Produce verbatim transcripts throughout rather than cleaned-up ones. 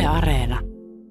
Yle Areena.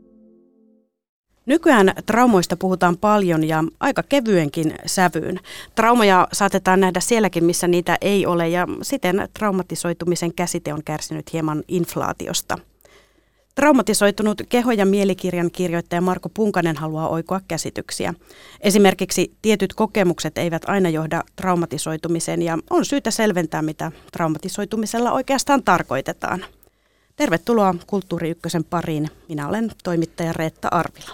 Nykyään traumoista puhutaan paljon ja aika kevyenkin sävyyn. Traumoja saatetaan nähdä sielläkin, missä niitä ei ole, ja siten traumatisoitumisen käsite on kärsinyt hieman inflaatiosta. Traumatisoitunut keho- ja mielikirjan kirjoittaja Marko Punkanen haluaa oikoa käsityksiä. Esimerkiksi tietyt kokemukset eivät aina johda traumatisoitumiseen, ja on syytä selventää, mitä traumatisoitumisella oikeastaan tarkoitetaan. Tervetuloa Kulttuuri Ykkösen pariin. Minä olen toimittaja Reetta Arvila.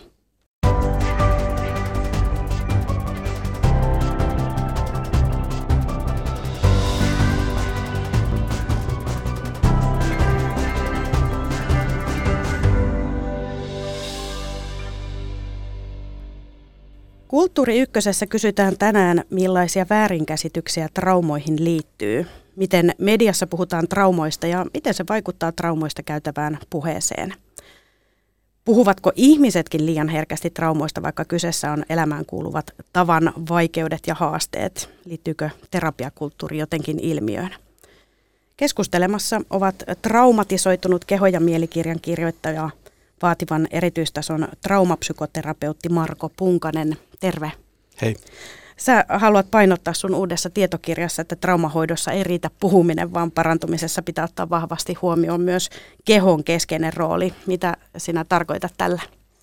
Kulttuuri Ykkösessä kysytään tänään, millaisia väärinkäsityksiä traumoihin liittyy, miten mediassa puhutaan traumoista ja miten se vaikuttaa traumoista käytävään puheeseen. Puhuvatko ihmisetkin liian herkästi traumoista, vaikka kyseessä on elämään kuuluvat tavan vaikeudet ja haasteet? Liittyykö terapiakulttuuri jotenkin ilmiöön? Keskustelemassa ovat traumatisoitunut keho- ja mielikirjan kirjoittaja, vaativan erityistason traumapsykoterapeutti Marko Punkanen. Terve. Hei. Sä haluat painottaa sun uudessa tietokirjassa, että traumahoidossa ei riitä puhuminen, vaan parantumisessa pitää ottaa vahvasti huomioon myös kehon keskeinen rooli. Mitä sinä tarkoitat tällä?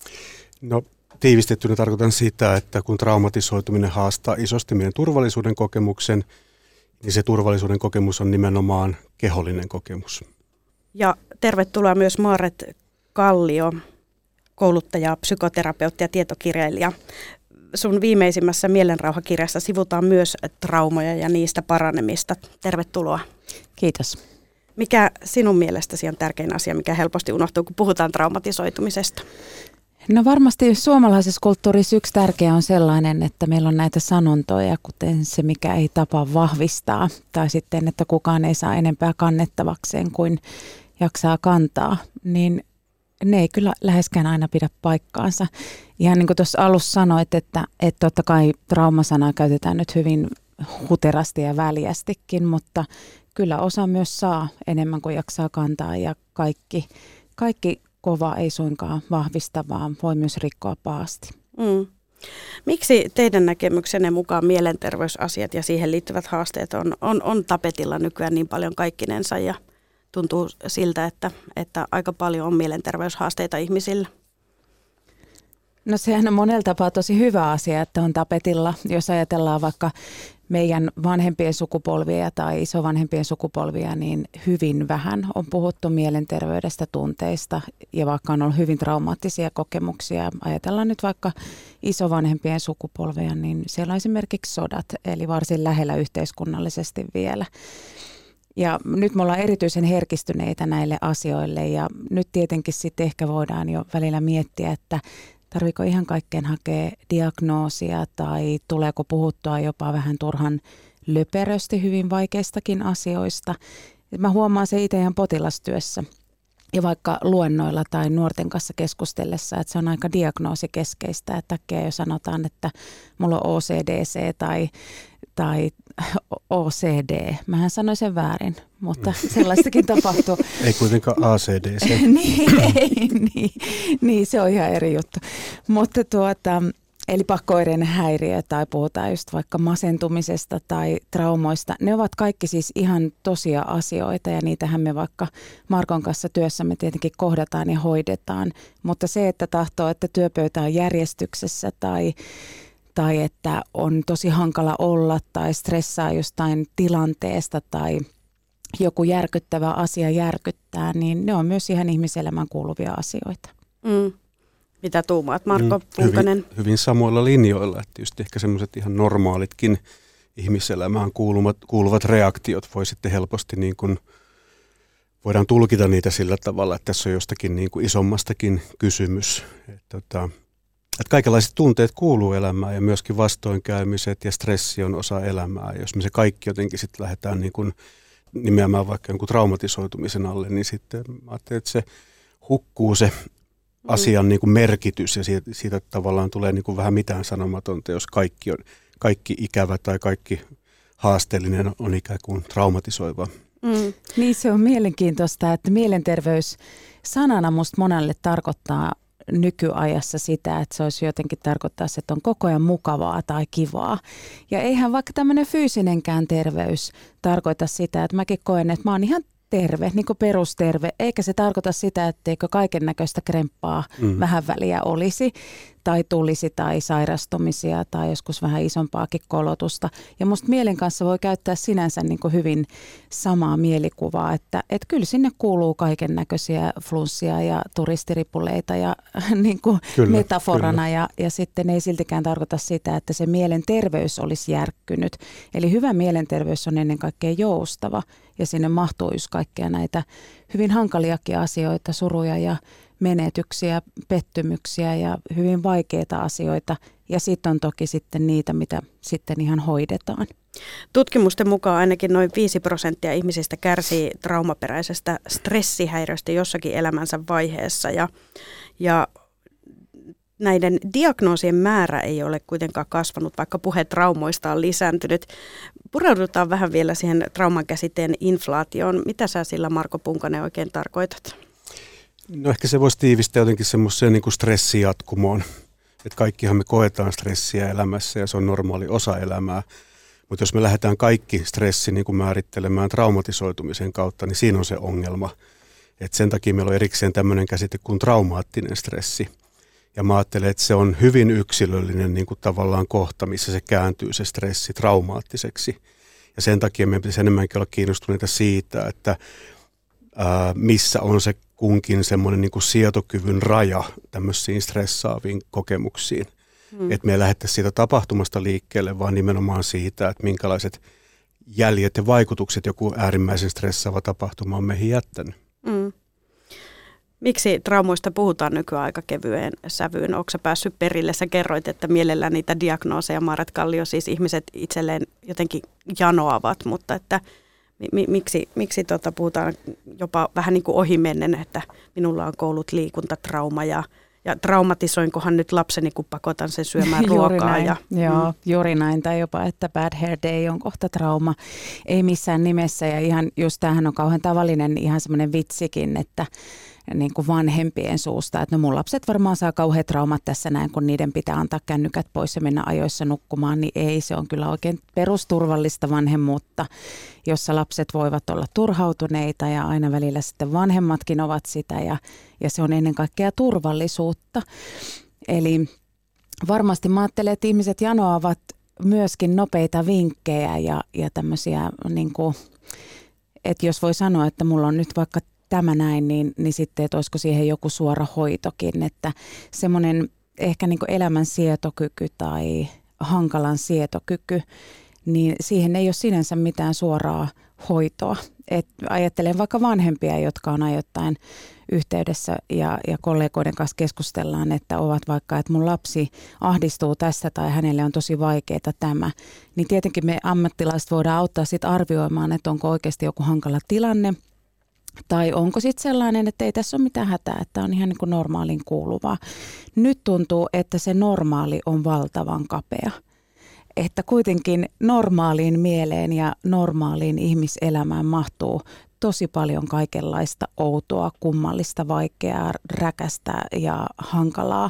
No tiivistettynä tarkoitan sitä, että kun traumatisoituminen haastaa isosti meidän turvallisuuden kokemuksen, niin se turvallisuuden kokemus on nimenomaan kehollinen kokemus. Ja tervetuloa myös Maaret Kallio, kouluttaja, psykoterapeutti ja tietokirjailija. Sun viimeisimmässä mielenrauhakirjassa sivutaan myös traumoja ja niistä paranemista. Tervetuloa. Kiitos. Mikä sinun mielestäsi on tärkein asia, mikä helposti unohtuu, kun puhutaan traumatisoitumisesta? No varmasti suomalaisessa kulttuurissa yksi tärkeä on sellainen, että meillä on näitä sanontoja, kuten se, mikä ei tapa vahvistaa, tai sitten, että kukaan ei saa enempää kannettavakseen kuin jaksaa kantaa, niin ne ei kyllä läheskään aina pidä paikkaansa. Ihan niin kuin tuossa alussa sanoit, että, että totta kai traumasanaa käytetään nyt hyvin huterasti ja väljästikin, mutta kyllä osa myös saa enemmän kuin jaksaa kantaa ja kaikki, kaikki kova ei suinkaan vahvista, vaan voi myös rikkoa pahasti. Mm. Miksi teidän näkemyksenne mukaan mielenterveysasiat ja siihen liittyvät haasteet on, on, on tapetilla nykyään niin paljon kaikkinensa ja tuntuu siltä, että, että aika paljon on mielenterveyshaasteita ihmisillä? No sehän on monella tapaa tosi hyvä asia, että on tapetilla. Jos ajatellaan vaikka meidän vanhempien sukupolvia tai isovanhempien sukupolvia, niin hyvin vähän on puhuttu mielenterveydestä, tunteista ja vaikka on ollut hyvin traumaattisia kokemuksia. Ajatellaan nyt vaikka isovanhempien sukupolvia, niin siellä on esimerkiksi sodat, eli varsin lähellä yhteiskunnallisesti vielä. Ja nyt me ollaan erityisen herkistyneitä näille asioille ja nyt tietenkin sitten ehkä voidaan jo välillä miettiä, että tarviiko ihan kaikkeen hakea diagnoosia tai tuleeko puhuttua jopa vähän turhan löperösti hyvin vaikeistakin asioista. Mä huomaan se itse ihan potilastyössä ja vaikka luennoilla tai nuorten kanssa keskustellessa, että se on aika diagnoosikeskeistä, että äkkiä jo sanotaan, että mulla on O C D C tai, tai O C D. Mähän sanoin sen väärin, mutta sellaistakin tapahtuu. Ei kuitenkaan A C D C. niin, ei, niin, niin, se on ihan eri juttu. Mutta tuota, eli pakko-oireinen häiriö tai puhutaan just vaikka masentumisesta tai traumoista. Ne ovat kaikki siis ihan tosia asioita ja niitähän me vaikka Markon kanssa työssämme tietenkin kohdataan ja hoidetaan. Mutta se, että tahtoo, että työpöytä on järjestyksessä tai tai että on tosi hankala olla tai stressaa jostain tilanteesta tai joku järkyttävä asia järkyttää, niin ne on myös ihan ihmiselämään kuuluvia asioita. Mm. Mitä tuumaat, Marko mm, Punkanen? Hyvin, hyvin samoilla linjoilla, että just ehkä semmoiset ihan normaalitkin ihmiselämään kuuluvat, kuuluvat reaktiot voi sitten helposti niin kuin, voidaan tulkita niitä sillä tavalla, että tässä on jostakin niin kuin isommastakin kysymys. Että, että, että kaikenlaiset tunteet kuuluu elämään ja myöskin vastoinkäymiset ja stressi on osa elämää. Jos me se kaikki jotenkin sitten lähdetään niin kuin nimeämään vaikka jonkun traumatisoitumisen alle, niin sitten mä ajattelin, että se hukkuu se asian niin kuin merkitys ja siitä, siitä tavallaan tulee niin kuin vähän mitään sanomatonta, jos kaikki, on, kaikki ikävä tai kaikki haasteellinen on ikään kuin traumatisoiva. Mm. Niin se on mielenkiintoista, että mielenterveys sanana musta monelle tarkoittaa nykyajassa sitä, että se olisi jotenkin tarkoittaa, että on koko ajan mukavaa tai kivaa. Ja eihän vaikka tämmöinen fyysinenkään terveys tarkoita sitä, että mäkin koen, että mä oon ihan terve, niin kuin perusterve, eikä se tarkoita sitä, etteikö kaiken näköistä kremppaa mm. vähän väliä olisi tai tulisi tai sairastumisia tai joskus vähän isompaakin kolotusta. Ja musta mielen kanssa voi käyttää sinänsä niin kuin hyvin samaa mielikuvaa, että, että kyllä sinne kuuluu kaiken näköisiä flunssia ja turistiripuleita ja niin kuin kyllä, metaforana kyllä. Ja, ja sitten ei siltikään tarkoita sitä, että se mielenterveys olisi järkkynyt. Eli hyvä mielenterveys on ennen kaikkea joustava ja sinne mahtuu just kaikkea näitä hyvin hankaliakin asioita, suruja ja menetyksiä, pettymyksiä ja hyvin vaikeita asioita. Ja sitten on toki sitten niitä, mitä sitten ihan hoidetaan. Tutkimusten mukaan ainakin noin viisi prosenttia ihmisistä kärsii traumaperäisestä stressihäiriöstä jossakin elämänsä vaiheessa. Ja, ja näiden diagnoosien määrä ei ole kuitenkaan kasvanut, vaikka puhe traumoista on lisääntynyt. Pureudutaan vähän vielä siihen trauman käsitteen inflaatioon. Mitä sä sillä, Marko Punkanen, oikein tarkoitat? No ehkä se voisi tiivistää jotenkin semmoiseen niin kuin stressijatkumoon. Että kaikkihan me koetaan stressiä elämässä ja se on normaali osa elämää. Mutta jos me lähdetään kaikki stressi niin kuin määrittelemään traumatisoitumisen kautta, niin siinä on se ongelma. Et sen takia meillä on erikseen tämmöinen käsite kuin traumaattinen stressi. Ja mä ajattelen, että se on hyvin yksilöllinen niin kuin tavallaan kohta, missä se kääntyy se stressi traumaattiseksi. Ja sen takia meidän pitäisi enemmänkin olla kiinnostuneita siitä, että ää, missä on se kunkin semmoinen niin kuin sietokyvyn raja tämmöisiin stressaaviin kokemuksiin. Hmm. Että me ei lähdettäisi siitä tapahtumasta liikkeelle, vaan nimenomaan siitä, että minkälaiset jäljet ja vaikutukset joku äärimmäisen stressaava tapahtuma on meihin jättänyt. Hmm. Miksi traumoista puhutaan nykyään aika kevyeen sävyyn? Oletko sä päässyt perille? Sä kerroit, että mielellään niitä diagnooseja, Maaret Kallio, siis ihmiset itselleen jotenkin janoavat, mutta että mi- miksi, miksi tota puhutaan jopa vähän niin kuin ohimennen, että minulla on koulut liikuntatrauma ja, ja traumatisoinkohan nyt lapseni, kun pakotan sen syömään ruokaa. Ja, Joo, mm. juuri näin. Tai jopa, että bad hair day on kohta trauma. Ei missään nimessä. Ja ihan just tämähän on kauhean tavallinen ihan semmoinen vitsikin, että niin kuin vanhempien suusta, että no mun lapset varmaan saa kauheat traumat tässä näin, kun niiden pitää antaa kännykät pois ja mennä ajoissa nukkumaan, niin ei, se on kyllä oikein perusturvallista vanhemmuutta, jossa lapset voivat olla turhautuneita ja aina välillä sitten vanhemmatkin ovat sitä ja, ja se on ennen kaikkea turvallisuutta. Eli varmasti mä ajattelen, että ihmiset janoavat myöskin nopeita vinkkejä ja, ja tämmöisiä, niin kuin, että jos voi sanoa, että mulla on nyt vaikka tämä näin, niin, niin sitten, että olisiko siihen joku suora hoitokin, että semmoinen ehkä niin kuin elämän sietokyky tai hankalan sietokyky, niin siihen ei ole sinänsä mitään suoraa hoitoa. Et ajattelen vaikka vanhempia, jotka on ajoittain yhteydessä ja, ja kollegoiden kanssa keskustellaan, että ovat vaikka, että mun lapsi ahdistuu tästä tai hänelle on tosi vaikeaa tämä, niin tietenkin me ammattilaiset voidaan auttaa sit arvioimaan, että onko oikeasti joku hankala tilanne, tai onko sitten sellainen, että ei tässä ole mitään hätää, että on ihan niin kuin normaaliin kuuluvaa. Nyt tuntuu, että se normaali on valtavan kapea. Että kuitenkin normaaliin mieleen ja normaaliin ihmiselämään mahtuu tosi paljon kaikenlaista outoa, kummallista, vaikeaa, räkästä ja hankalaa.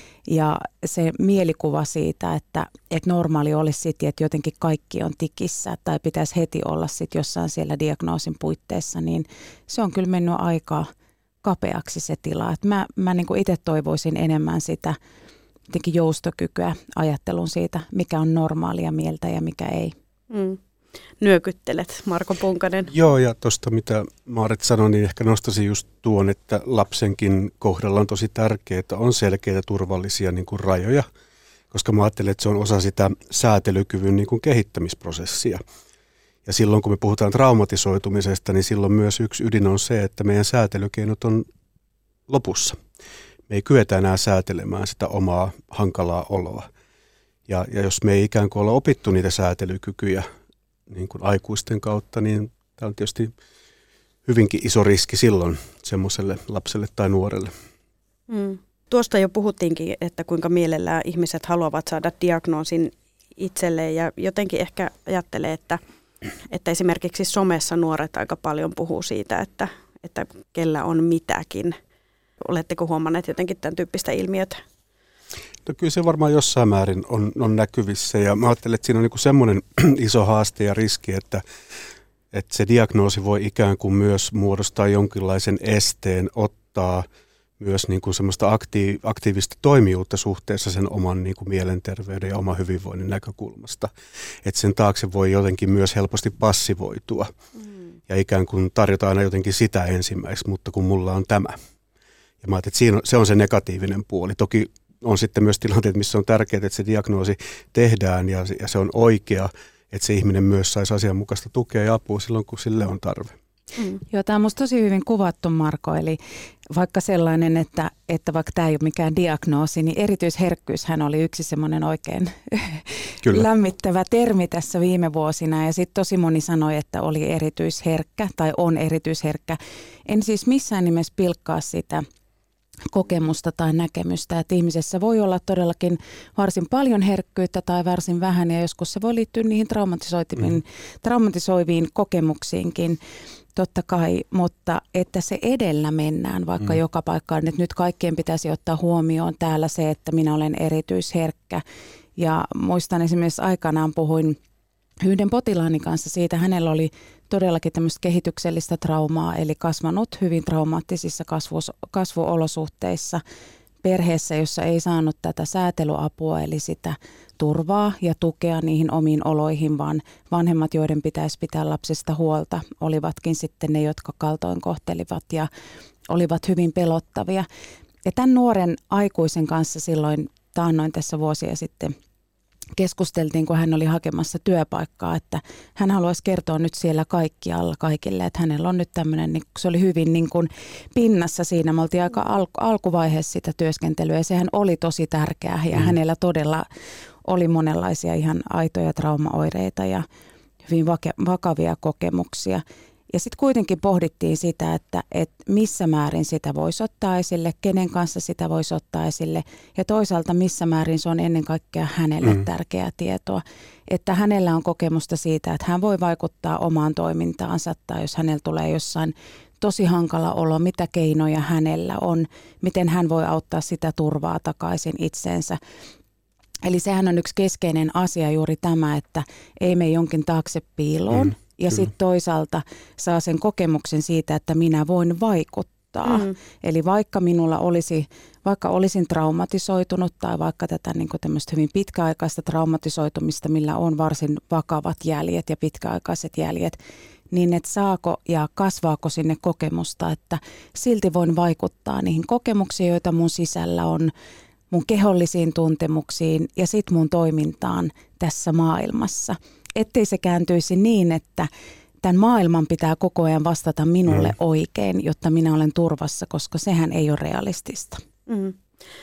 Ja se mielikuva siitä, että, että normaali olisi sitten, että jotenkin kaikki on tikissä tai pitäisi heti olla sitten jossain siellä diagnoosin puitteissa, niin se on kyllä mennyt aika kapeaksi se tila. Et mä mä niin kuin itse toivoisin enemmän sitä jotenkin joustokykyä ajattelun siitä, mikä on normaalia mieltä ja mikä ei. Mm. Nyökyttelet, Marko Punkanen. Joo, ja tuosta mitä Maaret sanoi, niin ehkä nostaisin just tuon, että lapsenkin kohdalla on tosi tärkeää, että on selkeitä turvallisia niin kuin rajoja, koska mä ajattelen, että se on osa sitä säätelykyvyn niin kuin kehittämisprosessia. Ja silloin, kun me puhutaan traumatisoitumisesta, niin silloin myös yksi ydin on se, että meidän säätelykeinot on lopussa. Me ei kyetä enää säätelemään sitä omaa hankalaa oloa. Ja, ja jos me ei ikään kuin olla opittu niitä säätelykykyjä, niin kuin aikuisten kautta, niin tämä on tietysti hyvinkin iso riski silloin semmoiselle lapselle tai nuorelle. Mm. Tuosta jo puhuttiinkin, että kuinka mielellään ihmiset haluavat saada diagnoosin itselleen ja jotenkin ehkä ajattelee, että, että esimerkiksi somessa nuoret aika paljon puhuu siitä, että, että kellä on mitäkin. Oletteko huomanneet jotenkin tämän tyyppistä ilmiötä? No kyllä se varmaan jossain määrin on, on näkyvissä ja mä ajattelen, että siinä on niin kuin semmoinen iso haaste ja riski, että, että se diagnoosi voi ikään kuin myös muodostaa jonkinlaisen esteen ottaa myös niin kuin semmoista aktiiv- aktiivista toimijuutta suhteessa sen oman niin kuin mielenterveyden ja oman hyvinvoinnin näkökulmasta. Että sen taakse voi jotenkin myös helposti passivoitua mm. ja ikään kuin tarjota aina jotenkin sitä ensimmäiseksi, mutta kun mulla on tämä. Ja mä ajattelin, että siinä on, se on se negatiivinen puoli. Toki on sitten myös tilanteet, missä on tärkeää, että se diagnoosi tehdään ja, ja se on oikea, että se ihminen myös saisi asianmukaista tukea ja apua silloin, kun sille on tarve. Mm. Joo, tämä on musta tosi hyvin kuvattu, Marko, eli vaikka sellainen, että, että vaikka tämä ei ole mikään diagnoosi, niin erityisherkkyyshän oli yksi semmoinen oikein lämmittävä termi tässä viime vuosina ja sitten tosi moni sanoi, että oli erityisherkkä tai on erityisherkkä. En siis missään nimessä pilkkaa sitä kokemusta tai näkemystä, että ihmisessä voi olla todellakin varsin paljon herkkyyttä tai varsin vähän ja joskus se voi liittyä niihin traumatisoiviin, mm. traumatisoiviin kokemuksiinkin. Totta kai, mutta että se edellä mennään vaikka mm. joka paikkaan, että nyt kaikkien pitäisi ottaa huomioon täällä se, että minä olen erityisherkkä. Ja muistan esimerkiksi aikanaan puhuin yhden potilaani kanssa siitä, hänellä oli todellakin tämmöistä kehityksellistä traumaa, eli kasvanut hyvin traumaattisissa kasvu, kasvuolosuhteissa perheessä, jossa ei saanut tätä säätelyapua, eli sitä turvaa ja tukea niihin omiin oloihin, vaan vanhemmat, joiden pitäisi pitää lapsesta huolta, olivatkin sitten ne, jotka kaltoin kohtelivat ja olivat hyvin pelottavia. Ja tämän nuoren aikuisen kanssa silloin taannoin tässä vuosia sitten keskusteltiin, kun hän oli hakemassa työpaikkaa, että hän haluaisi kertoa nyt siellä kaikkialla kaikille, että hänellä on nyt tämmöinen, niin se oli hyvin niin kuin pinnassa siinä. Me oltiin aika al- alkuvaiheessa sitä työskentelyä ja sehän oli tosi tärkeää ja mm. hänellä todella oli monenlaisia ihan aitoja traumaoireita ja hyvin vake- vakavia kokemuksia. Ja sitten kuitenkin pohdittiin sitä, että, että missä määrin sitä voisi ottaa esille, kenen kanssa sitä voisi ottaa esille ja toisaalta missä määrin se on ennen kaikkea hänelle mm. tärkeää tietoa. Että hänellä on kokemusta siitä, että hän voi vaikuttaa omaan toimintaansa tai jos hänellä tulee jossain tosi hankala olo, mitä keinoja hänellä on, miten hän voi auttaa sitä turvaa takaisin itseensä. Eli sehän on yksi keskeinen asia juuri tämä, että ei mene jonkin taakse piiloon. Mm. Ja sitten toisaalta saa sen kokemuksen siitä, että minä voin vaikuttaa. Mm. Eli vaikka minulla olisi, vaikka olisin traumatisoitunut tai vaikka tätä niin kuin tämmöistä hyvin pitkäaikaista traumatisoitumista, millä on varsin vakavat jäljet ja pitkäaikaiset jäljet, niin että saako ja kasvaako sinne kokemusta, että silti voin vaikuttaa niihin kokemuksiin, joita mun sisällä on, mun kehollisiin tuntemuksiin ja sitten mun toimintaan tässä maailmassa. Ettei se kääntyisi niin, että tämän maailman pitää koko ajan vastata minulle mm. oikein, jotta minä olen turvassa, koska sehän ei ole realistista. Mm.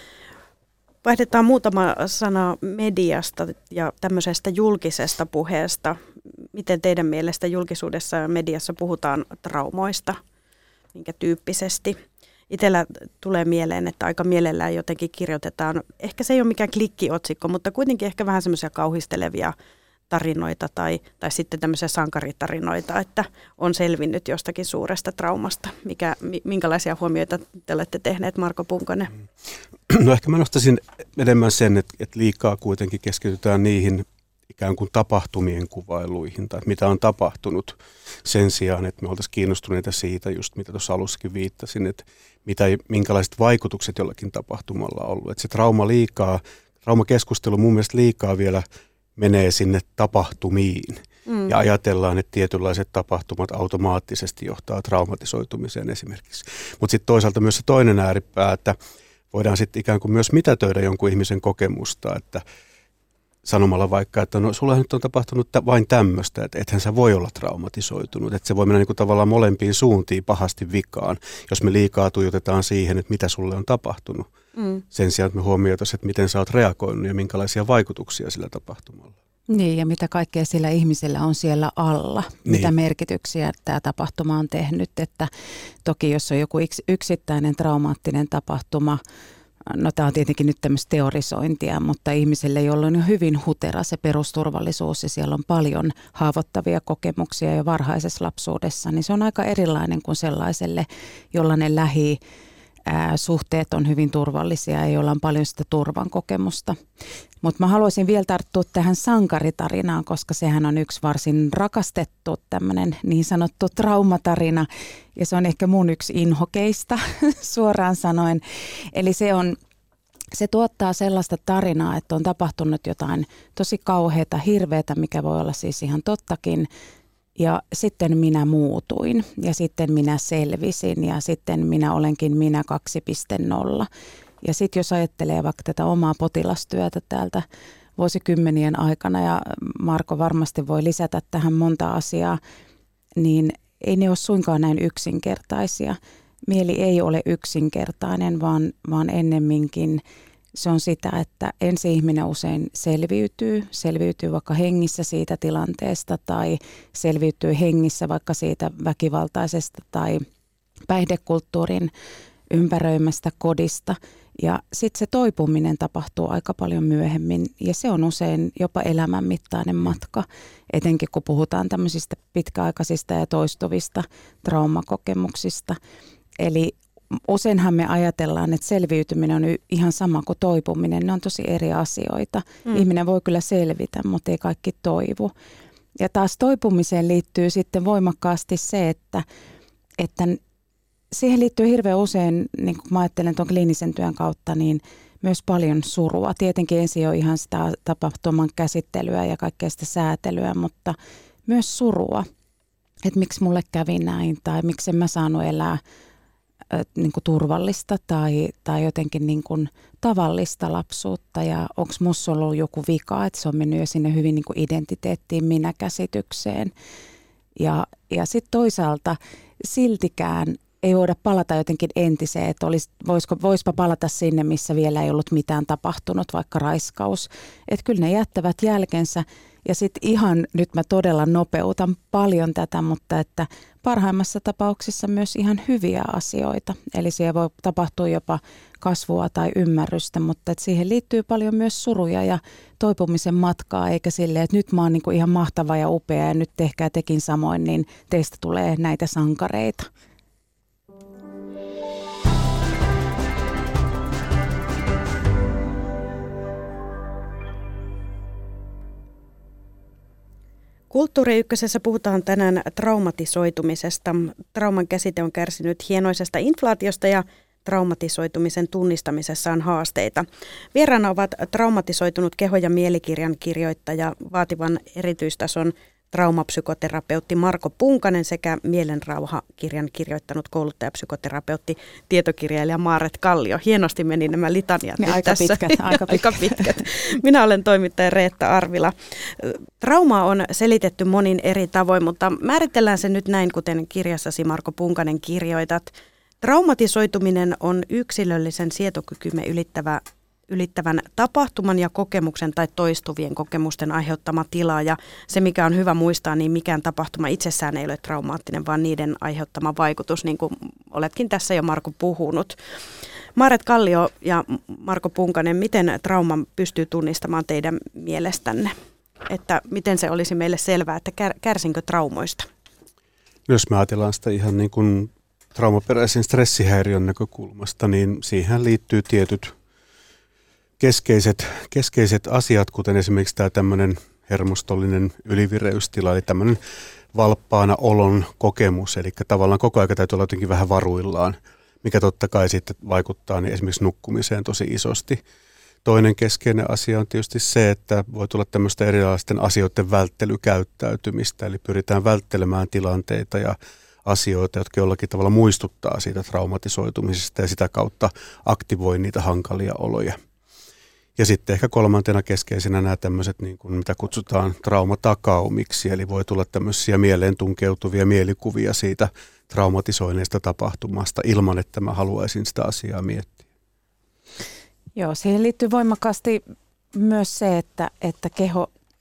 Vaihdetaan muutama sana mediasta ja tämmöisestä julkisesta puheesta. Miten teidän mielestä julkisuudessa ja mediassa puhutaan traumoista, minkä tyyppisesti? Itsellä tulee mieleen, että aika mielellään jotenkin kirjoitetaan, ehkä se ei ole mikään klikkiotsikko, mutta kuitenkin ehkä vähän semmoisia kauhistelevia tarinoita tai, tai sitten tämmöisiä sankaritarinoita, että on selvinnyt jostakin suuresta traumasta. Mikä, minkälaisia huomioita te olette tehneet, Marko Punkonen? No ehkä mä nostaisin enemmän sen, että, että liikaa kuitenkin keskitytään niihin ikään kuin tapahtumien kuvailuihin tai mitä on tapahtunut sen sijaan, että me oltaisiin kiinnostuneita siitä, just mitä tuossa alussakin viittasin, että mitä, minkälaiset vaikutukset jollakin tapahtumalla on ollut. Että se trauma liikaa, traumakeskustelu mun mielestä liikaa vielä menee sinne tapahtumiin mm. ja ajatellaan, että tietynlaiset tapahtumat automaattisesti johtaa traumatisoitumiseen esimerkiksi. Mutta sitten toisaalta myös se toinen ääripää, että voidaan sitten ikään kuin myös mitätöidä jonkun ihmisen kokemusta, että sanomalla vaikka, että no sulla nyt on tapahtunut vain tämmöistä, että ethän sä voi olla traumatisoitunut, että se voi mennä niin kuin tavallaan molempiin suuntiin pahasti vikaan, jos me liikaa tuijotetaan siihen, että mitä sulle on tapahtunut. Mm. Sen sijaan, että me huomioitaisiin, että miten sä oot reagoinut ja minkälaisia vaikutuksia sillä tapahtumalla. Niin, ja mitä kaikkea sillä ihmisellä on siellä alla, niin. Mitä merkityksiä tämä tapahtuma on tehnyt. Että toki jos on joku yksittäinen traumaattinen tapahtuma, no tämä on tietenkin nyt tämmöistä teorisointia, mutta ihmiselle, jolla on jo hyvin hutera se perusturvallisuus ja siellä on paljon haavoittavia kokemuksia jo varhaisessa lapsuudessa, niin se on aika erilainen kuin sellaiselle, jolla ne lähi Ää, suhteet on hyvin turvallisia ja joilla on paljon sitä turvan kokemusta. Mutta mä haluaisin vielä tarttua tähän sankaritarinaan, koska sehän on yksi varsin rakastettu tämmöinen niin sanottu traumatarina ja se on ehkä mun yksi inhokeista suoraan sanoen. Eli se on Se tuottaa sellaista tarinaa, että on tapahtunut jotain tosi kauheata, hirveätä, mikä voi olla siis ihan tottakin. Ja sitten minä muutuin ja sitten minä selvisin ja sitten minä olenkin minä kaksi piste nolla. Ja sitten jos ajattelee vaikka tätä omaa potilastyötä täältä vuosikymmenien aikana ja Marko varmasti voi lisätä tähän monta asiaa, niin ei ne ole suinkaan näin yksinkertaisia. Mieli ei ole yksinkertainen, vaan, vaan ennemminkin se on sitä, että ensi ihminen usein selviytyy, selviytyy vaikka hengissä siitä tilanteesta tai selviytyy hengissä vaikka siitä väkivaltaisesta tai päihdekulttuurin ympäröimästä kodista. Ja sitten se toipuminen tapahtuu aika paljon myöhemmin ja se on usein jopa elämänmittainen matka, etenkin kun puhutaan tämmöisistä pitkäaikaisista ja toistuvista traumakokemuksista. Eli useinhan me ajatellaan, että selviytyminen on ihan sama kuin toipuminen. Ne on tosi eri asioita. Mm. Ihminen voi kyllä selvitä, mutta ei kaikki toivu. Ja taas toipumiseen liittyy sitten voimakkaasti se, että, että siihen liittyy hirveän usein, niin kuin mä ajattelen tuon kliinisen työn kautta, niin myös paljon surua. Tietenkin ensin on ihan sitä tapahtuman käsittelyä ja kaikkea sitä säätelyä, mutta myös surua. Että miksi mulle kävi näin tai miksi en mä saanut elää niin kuin turvallista tai, tai jotenkin niin kuin tavallista lapsuutta ja onko musta ollut joku vika, että se on mennyt jo sinne hyvin niin kuin identiteettiin, minäkäsitykseen. Ja, ja sitten toisaalta siltikään ei voida palata jotenkin entiseen, että olisi, voisiko, voispa palata sinne, missä vielä ei ollut mitään tapahtunut, vaikka raiskaus. Että kyllä ne jättävät jälkensä ja sitten ihan, nyt mä todella nopeutan paljon tätä, mutta että parhaimmassa tapauksessa myös ihan hyviä asioita. Eli siellä voi tapahtua jopa kasvua tai ymmärrystä, mutta että siihen liittyy paljon myös suruja ja toipumisen matkaa, eikä silleen, että nyt mä oon niinku ihan mahtava ja upea ja nyt tehkää tekin samoin, niin teistä tulee näitä sankareita. Kulttuuri Ykkösessä puhutaan tänään traumatisoitumisesta. Trauman käsite on kärsinyt hienoisesta inflaatiosta ja traumatisoitumisen tunnistamisessa on haasteita. Vieraana ovat traumatisoitunut keho- ja mielikirjan kirjoittaja, vaativan erityistason traumapsykoterapeutti Marko Punkanen sekä Mielenrauha-kirjan kirjoittanut kouluttajapsykoterapeutti, tietokirjailija Maaret Kallio. Hienosti meni nämä litaniat ne nyt aika tässä. Pitkät, aika, aika pitkät. Minä olen toimittaja Reetta Arvila. Trauma on selitetty monin eri tavoin, mutta määritellään se nyt näin, kuten kirjassasi Marko Punkanen kirjoitat. Traumatisoituminen on yksilöllisen sietokykymme ylittävä ylittävän tapahtuman ja kokemuksen tai toistuvien kokemusten aiheuttama tila. Ja se, mikä on hyvä muistaa, niin mikään tapahtuma itsessään ei ole traumaattinen, vaan niiden aiheuttama vaikutus, niin kuin oletkin tässä jo Marko puhunut. Maaret Kallio ja Marko Punkanen, miten trauman pystyy tunnistamaan teidän mielestänne? Että miten se olisi meille selvää, että kärsinkö traumoista? Jos me ajatellaan sitä ihan niin kuin traumaperäisen stressihäiriön näkökulmasta, niin siihen liittyy tietyt Keskeiset, keskeiset asiat, kuten esimerkiksi tämä tämmöinen hermostollinen ylivireystila, eli tämmöinen valppaana olon kokemus, eli tavallaan koko ajan täytyy olla jotenkin vähän varuillaan, mikä totta kai sitten vaikuttaa niin esimerkiksi nukkumiseen tosi isosti. Toinen keskeinen asia on tietysti se, että voi tulla tämmöistä erilaisten asioiden välttelykäyttäytymistä, eli pyritään välttelemään tilanteita ja asioita, jotka jollakin tavalla muistuttaa siitä traumatisoitumisesta ja sitä kautta aktivoi niitä hankalia oloja. Ja sitten ehkä kolmantena keskeisenä nämä tämmöiset, niin kuin mitä kutsutaan traumatakaumiksi, eli voi tulla tämmöisiä mieleen tunkeutuvia mielikuvia siitä traumatisoineesta tapahtumasta ilman, että mä haluaisin sitä asiaa miettiä. Joo, siihen liittyy voimakkaasti myös se, että, että keho,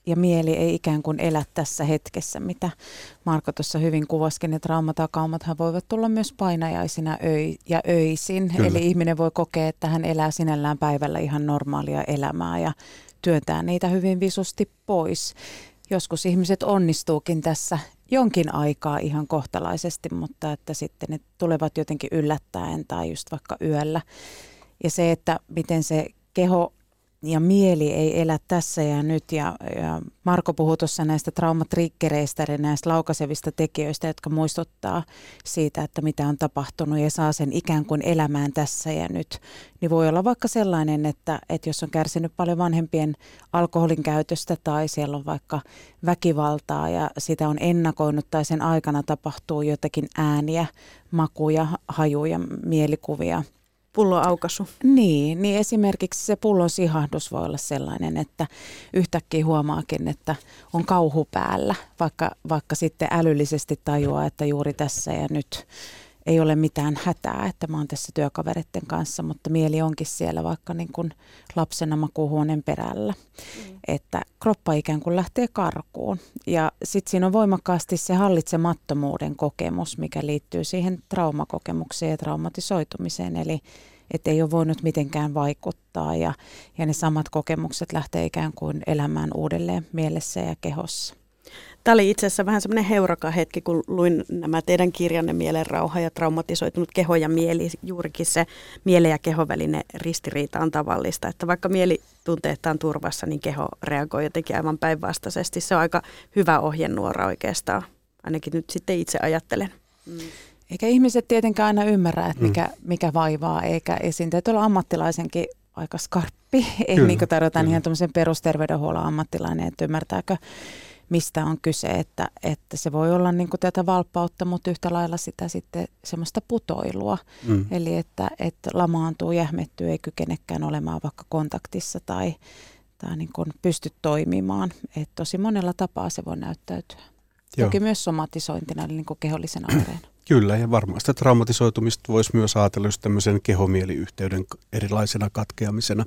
ja mieli ei ikään kuin elä tässä hetkessä, mitä Marko tuossa hyvin kuvasikin, että traumatakaumathan voivat tulla myös painajaisina öi ja öisin. Kyllä. Eli ihminen voi kokea, että hän elää sinällään päivällä ihan normaalia elämää ja työntää niitä hyvin visusti pois. Joskus ihmiset onnistuukin tässä jonkin aikaa ihan kohtalaisesti, mutta että sitten ne tulevat jotenkin yllättäen tai just vaikka yöllä. Ja se, että miten se keho ja mieli ei elä tässä ja nyt. Ja, ja Marko puhui tuossa näistä traumatriggereistä ja näistä laukaisevista tekijöistä, jotka muistuttaa siitä, että mitä on tapahtunut ja saa sen ikään kuin elämään tässä ja nyt. Niin voi olla vaikka sellainen, että, että jos on kärsinyt paljon vanhempien alkoholin käytöstä tai siellä on vaikka väkivaltaa ja sitä on ennakoinut tai sen aikana tapahtuu jotakin ääniä, makuja, hajuja, mielikuvia. Pullon aukaisu. Niin, niin esimerkiksi se pullon sihahdus voi olla sellainen, että yhtäkkiä huomaakin, että on kauhu päällä, vaikka, vaikka sitten älyllisesti tajuaa, että juuri tässä ja nyt ei ole mitään hätää, että mä oon tässä työkavereiden kanssa, mutta mieli onkin siellä vaikka niin kuin lapsena makuuhuoneen perällä, mm. että kroppa ikään kuin lähtee karkuun. Ja sitten siinä on voimakkaasti se hallitsemattomuuden kokemus, mikä liittyy siihen traumakokemukseen ja traumatisoitumiseen, eli että ei ole voinut mitenkään vaikuttaa ja, ja ne samat kokemukset lähtee ikään kuin elämään uudelleen mielessä ja kehossa. Tämä oli itse asiassa vähän semmoinen heuraka hetki, kun luin nämä teidän kirjanne Mielenrauha ja traumatisoitunut keho ja mieli. Juurikin se mielen ja kehon välinen ristiriita on tavallista, että vaikka mieli tuntee, että on turvassa, niin keho reagoi jotenkin aivan päinvastaisesti. Se on aika hyvä ohjenuora oikeastaan, ainakin nyt sitten itse ajattelen. Mm. Eikä ihmiset tietenkään aina ymmärrä, että mikä, mikä vaivaa, eikä esiin täytyy olla ammattilaisenkin aika skarppi. Ei niin kuin tarjotaan ihan tämmöisen perusterveydenhuollon ammattilainen, että ymmärtääkö mistä on kyse, että, että se voi olla niin kuin tätä valppautta, mutta yhtä lailla sitä sitten semmoista putoilua. Mm. Eli että, että lamaantuu, jähmettyy, ei kykenekään olemaan vaikka kontaktissa tai, tai niin kuin pysty toimimaan. Että tosi monella tapaa se voi näyttäytyä. Joo. Toki myös somatisointina, eli niin kuin kehollisena oireena. Kyllä, ja varmaan sitä traumatisoitumista voisi myös ajatella just tämmöisen kehomieliyhteyden erilaisena katkeamisena,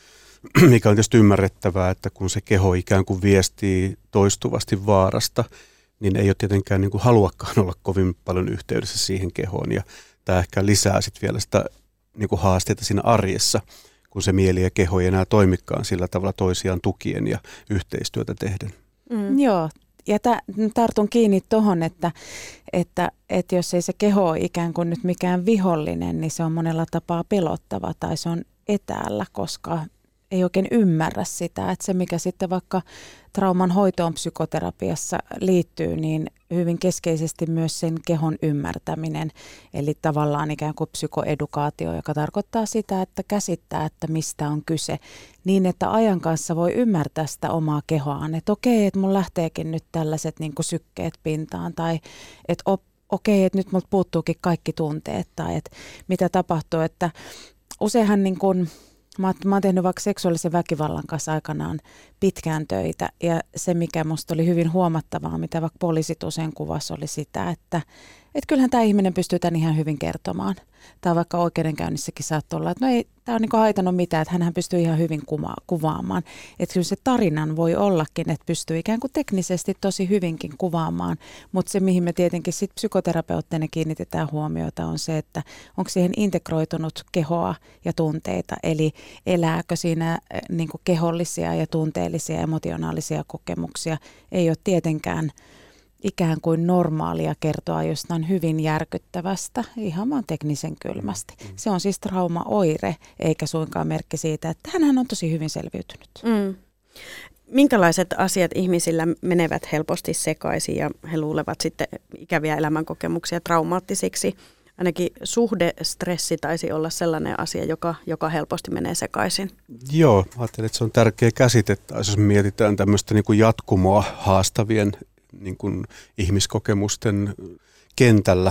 mikä on tietysti ymmärrettävää, että kun se keho ikään kuin viestii toistuvasti vaarasta, niin ei ole tietenkään niin kuin haluakaan olla kovin paljon yhteydessä siihen kehoon. Ja tämä ehkä lisää sitten vielä sitä niin kuin haasteita siinä arjessa, kun se mieli ja keho ei enää toimikaan sillä tavalla toisiaan tukien ja yhteistyötä tehden. Mm. Joo, ja tä, tartun kiinni tuohon, että, että, että jos ei se keho ole ikään kuin nyt mikään vihollinen, niin se on monella tapaa pelottava tai se on etäällä, koska ei oikein ymmärrä sitä, että se mikä sitten vaikka trauman hoitoon psykoterapiassa liittyy, niin hyvin keskeisesti myös sen kehon ymmärtäminen, eli tavallaan ikään kuin psykoedukaatio, joka tarkoittaa sitä, että käsittää, että mistä on kyse, niin että ajan kanssa voi ymmärtää sitä omaa kehoaan, että okei, että mun lähteekin nyt tällaiset niin kuin sykkeet pintaan, tai että op, okei, että nyt multa puuttuukin kaikki tunteet, tai että mitä tapahtuu, että useinhan niin kuin Mä, mä oon tehnyt vaikka seksuaalisen väkivallan kanssa aikanaan pitkään töitä ja se mikä musta oli hyvin huomattavaa, mitä vaikka poliisit usein kuvassa oli sitä, että et kyllähän tämä ihminen pystyy tämän ihan hyvin kertomaan. Tai vaikka oikeudenkäynnissäkin saattoi olla, että no ei tämä on niinku haitannut mitään, että hänhän pystyy ihan hyvin kuma- kuvaamaan. Että kyllä se tarinan voi ollakin, että pystyy ikään kuin teknisesti tosi hyvinkin kuvaamaan, mutta se mihin me tietenkin sitten psykoterapeutteina kiinnitetään huomiota on se, että onko siihen integroitunut kehoa ja tunteita, eli elääkö siinä niinku kehollisia ja tunteellisia ja emotionaalisia kokemuksia. Ei ole tietenkään ikään kuin normaalia kertoa jostain hyvin järkyttävästä, ihan vaan teknisen kylmästi. Se on siis traumaoire, eikä suinkaan merkki siitä, että hänhän on tosi hyvin selviytynyt. Mm. Minkälaiset asiat ihmisillä menevät helposti sekaisin ja he luulevat sitten ikäviä elämänkokemuksia traumaattisiksi? Ainakin suhdestressi taisi olla sellainen asia, joka, joka helposti menee sekaisin. Joo, ajattelin, että se on tärkeä käsite, jos mietitään tämmöistä niin kuin jatkumoa haastavien niin kuin ihmiskokemusten kentällä.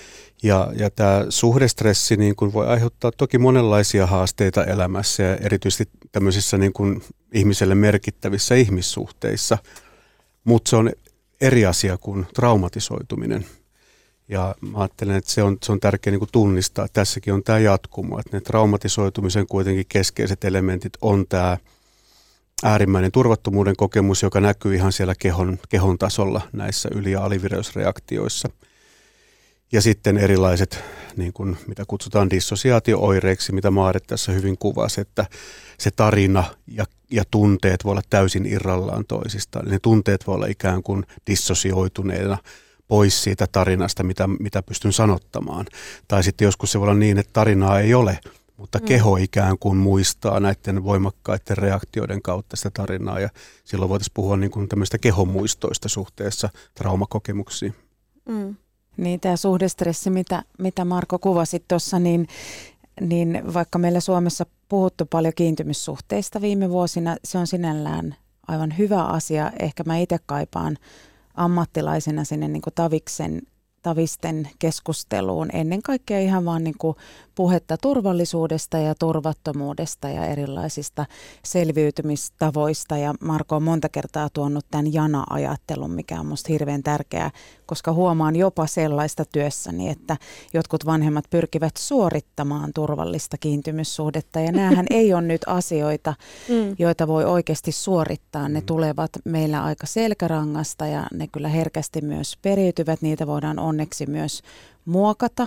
Ja, ja tämä suhdestressi niin kuin voi aiheuttaa toki monenlaisia haasteita elämässä ja erityisesti tämmöisissä niin kuin ihmiselle merkittävissä ihmissuhteissa, mutta se on eri asia kuin traumatisoituminen. Ja mä ajattelen, että se on, se on tärkeää niin kuin tunnistaa, että tässäkin on tämä jatkumo, että ne traumatisoitumisen kuitenkin keskeiset elementit on tämä äärimmäinen turvattomuuden kokemus, joka näkyy ihan siellä kehon, kehon tasolla näissä yli- ja alivireysreaktioissa. Ja sitten erilaiset, niin kuin, mitä kutsutaan dissosiaatio-oireiksi, mitä Maaret tässä hyvin kuvasi, että se tarina ja, ja tunteet voi olla täysin irrallaan toisistaan. Ne tunteet voi olla ikään kuin dissosioituneena pois siitä tarinasta, mitä, mitä pystyn sanottamaan. Tai sitten joskus se voi olla niin, että tarinaa ei ole, mutta mm. keho ikään kuin muistaa näiden voimakkaiden reaktioiden kautta sitä tarinaa. Ja silloin voitaisiin puhua niin kuin tämmöistä kehomuistoista suhteessa traumakokemuksiin. Mm. Niin, tämä suhdestressi, mitä, mitä Marko kuvasit tuossa, niin, niin vaikka meillä Suomessa puhuttu paljon kiintymyssuhteista viime vuosina, se on sinällään aivan hyvä asia. Ehkä mä itse kaipaan ammattilaisena sinne niin kuin taviksen, tavisten keskusteluun ennen kaikkea ihan vaan niin kuin puhetta turvallisuudesta ja turvattomuudesta ja erilaisista selviytymistavoista. Ja Marko on monta kertaa tuonut tämän jana-ajattelun, mikä on musta hirveän tärkeää, koska huomaan jopa sellaista työssäni, että jotkut vanhemmat pyrkivät suorittamaan turvallista kiintymyssuhdetta. Ja näähän ei ole nyt asioita, mm. joita voi oikeasti suorittaa. Ne tulevat meillä aika selkärangasta ja ne kyllä herkästi myös periytyvät. Niitä voidaan onneksi myös muokata,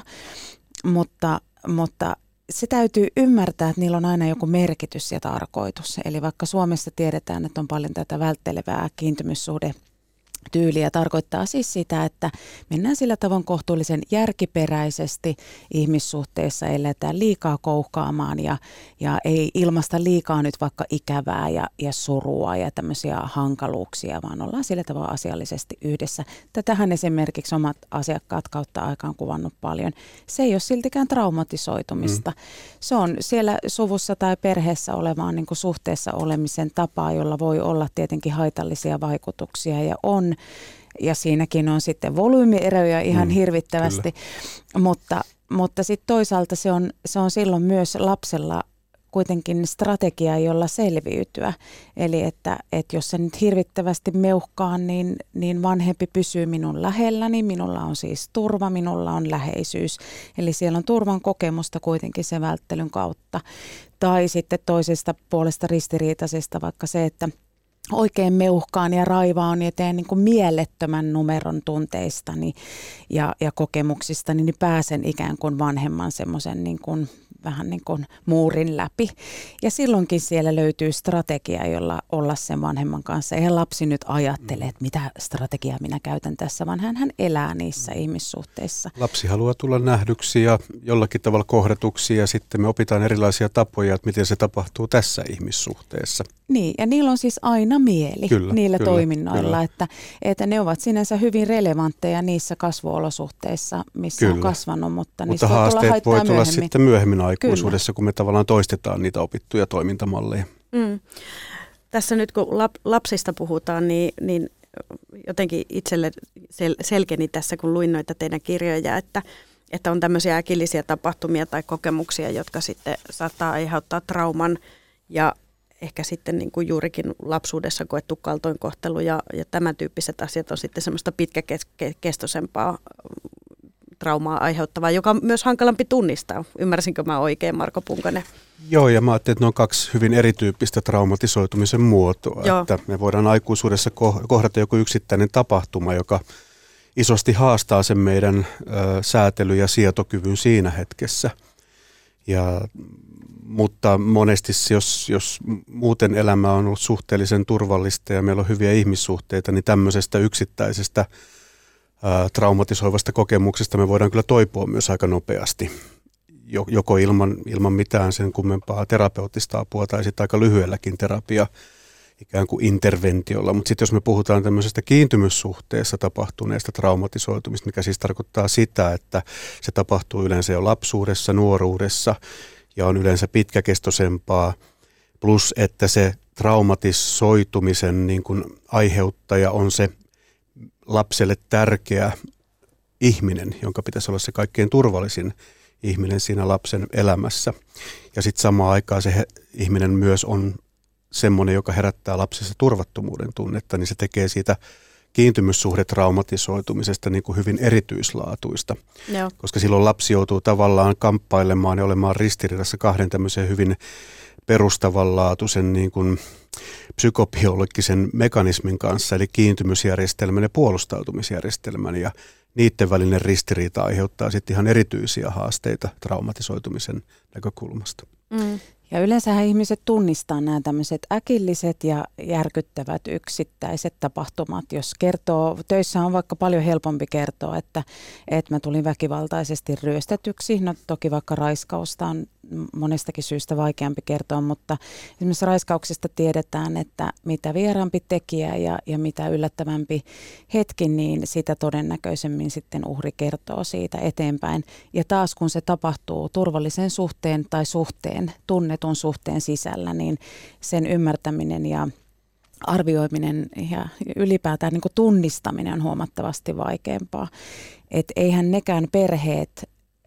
mutta mutta se täytyy ymmärtää, että niillä on aina joku merkitys ja tarkoitus. Eli vaikka Suomessa tiedetään, että on paljon tätä välttelevää kiintymyssuhde tyyliä, tarkoittaa siis sitä, että mennään sillä tavoin kohtuullisen järkiperäisesti ihmissuhteissa, eletään liikaa kouhkaamaan ja, ja ei ilmasta liikaa nyt vaikka ikävää ja, ja surua ja tämmöisiä hankaluuksia, vaan ollaan sillä tavalla asiallisesti yhdessä. Tätähän esimerkiksi omat asiakkaat kautta aikaan kuvannut paljon. Se ei ole siltikään traumatisoitumista. Mm. Se on siellä suvussa tai perheessä olevaan niin kuin suhteessa olemisen tapaa, jolla voi olla tietenkin haitallisia vaikutuksia ja on. Ja siinäkin on sitten volyymieroja ihan mm, hirvittävästi, kyllä. mutta, mutta sitten toisaalta se on, se on silloin myös lapsella kuitenkin strategia, jolla selviytyä. Eli että, että jos se nyt hirvittävästi meuhkaa, niin, niin vanhempi pysyy minun lähelläni, minulla on siis turva, minulla on läheisyys. Eli siellä on turvan kokemusta kuitenkin sen välttelyn kautta. Tai sitten toisesta puolesta ristiriitaisesta vaikka se, että oikein meuhkaan ja raivaan ja teen niin kuin mielettömän numeron tunteistani ja, ja kokemuksistani, niin pääsen ikään kuin vanhemman semmoisen niin kuin vähän niin kuin muurin läpi. Ja silloinkin siellä löytyy strategia, jolla olla sen vanhemman kanssa. Eihän lapsi nyt ajattele, että mitä strategiaa minä käytän tässä, vaan hän, hän elää niissä ihmissuhteissa. Lapsi haluaa tulla nähdyksi ja jollakin tavalla kohdatuksi ja sitten me opitaan erilaisia tapoja, että miten se tapahtuu tässä ihmissuhteessa. Niin, ja niillä on siis aina mieli kyllä, niillä kyllä, toiminnoilla, kyllä. Että, että ne ovat sinänsä hyvin relevantteja niissä kasvuolosuhteissa, missä kyllä. on kasvanut, mutta, mutta voi haasteet voi tulla myöhemmin. sitten myöhemmin aikuisuudessa, kyllä. kun me tavallaan toistetaan niitä opittuja toimintamalleja. Mm. Tässä nyt kun lap, lapsista puhutaan, niin, niin jotenkin itselle sel, selkeni tässä, kun luin noita teidän kirjoja, että, että on tämmöisiä äkillisiä tapahtumia tai kokemuksia, jotka sitten saattaa aiheuttaa trauman ja ehkä sitten niin kuin juurikin lapsuudessa koettu kaltoinkohtelu ja, ja tämän tyyppiset asiat on sitten semmoista pitkäkestoisempaa traumaa aiheuttavaa, joka on myös hankalampi tunnistaa. Ymmärsinkö mä oikein, Marko Punkanen? Joo, ja mä ajattelin, että ne on kaksi hyvin erityyppistä traumatisoitumisen muotoa. Joo. Että me voidaan aikuisuudessa kohdata joku yksittäinen tapahtuma, joka isosti haastaa sen meidän ö, säätely- ja sietokyvyn siinä hetkessä. Ja mutta monesti, jos, jos muuten elämä on ollut suhteellisen turvallista ja meillä on hyviä ihmissuhteita, niin tämmöisestä yksittäisestä ää, traumatisoivasta kokemuksesta me voidaan kyllä toipua myös aika nopeasti. Joko ilman, ilman mitään sen kummempaa terapeuttista apua tai sitten aika lyhyelläkin terapia ikään kuin interventiolla. Mutta sitten jos me puhutaan tämmöisestä kiintymyssuhteessa tapahtuneesta traumatisoitumista, mikä siis tarkoittaa sitä, että se tapahtuu yleensä jo lapsuudessa, nuoruudessa, ja on yleensä pitkäkestoisempaa, plus että se traumatisoitumisen niin kuin aiheuttaja on se lapselle tärkeä ihminen, jonka pitäisi olla se kaikkein turvallisin ihminen siinä lapsen elämässä. Ja sitten samaan aikaan se he, ihminen myös on semmoinen, joka herättää lapsessa turvattomuuden tunnetta, niin se tekee siitä kiintymyssuhdetraumatisoitumisesta niin kuin hyvin erityislaatuista, Joo. koska silloin lapsi joutuu tavallaan kamppailemaan ja olemaan ristiriidassa kahden tämmöisen hyvin perustavanlaatuisen niin kuin psykobiologisen mekanismin kanssa, eli kiintymysjärjestelmän ja puolustautumisjärjestelmän, ja niiden välinen ristiriita aiheuttaa sitten ihan erityisiä haasteita traumatisoitumisen näkökulmasta. Mm. Ja yleensähän ihmiset tunnistaa nämä tämmöiset äkilliset ja järkyttävät yksittäiset tapahtumat. Jos kertoo, töissä on vaikka paljon helpompi kertoa, että, että mä tulin väkivaltaisesti ryöstetyksi. No toki vaikka raiskausta on monestakin syystä vaikeampi kertoa, mutta esimerkiksi raiskauksesta tiedetään, että mitä vieraampi tekijä ja, ja mitä yllättävämpi hetki, niin sitä todennäköisemmin sitten uhri kertoo siitä eteenpäin. Ja taas kun se tapahtuu turvallisen suhteen tai suhteen, tunnetun suhteen sisällä, niin sen ymmärtäminen ja arvioiminen ja ylipäätään niin kuin tunnistaminen on huomattavasti vaikeampaa. Et eihän nekään perheet,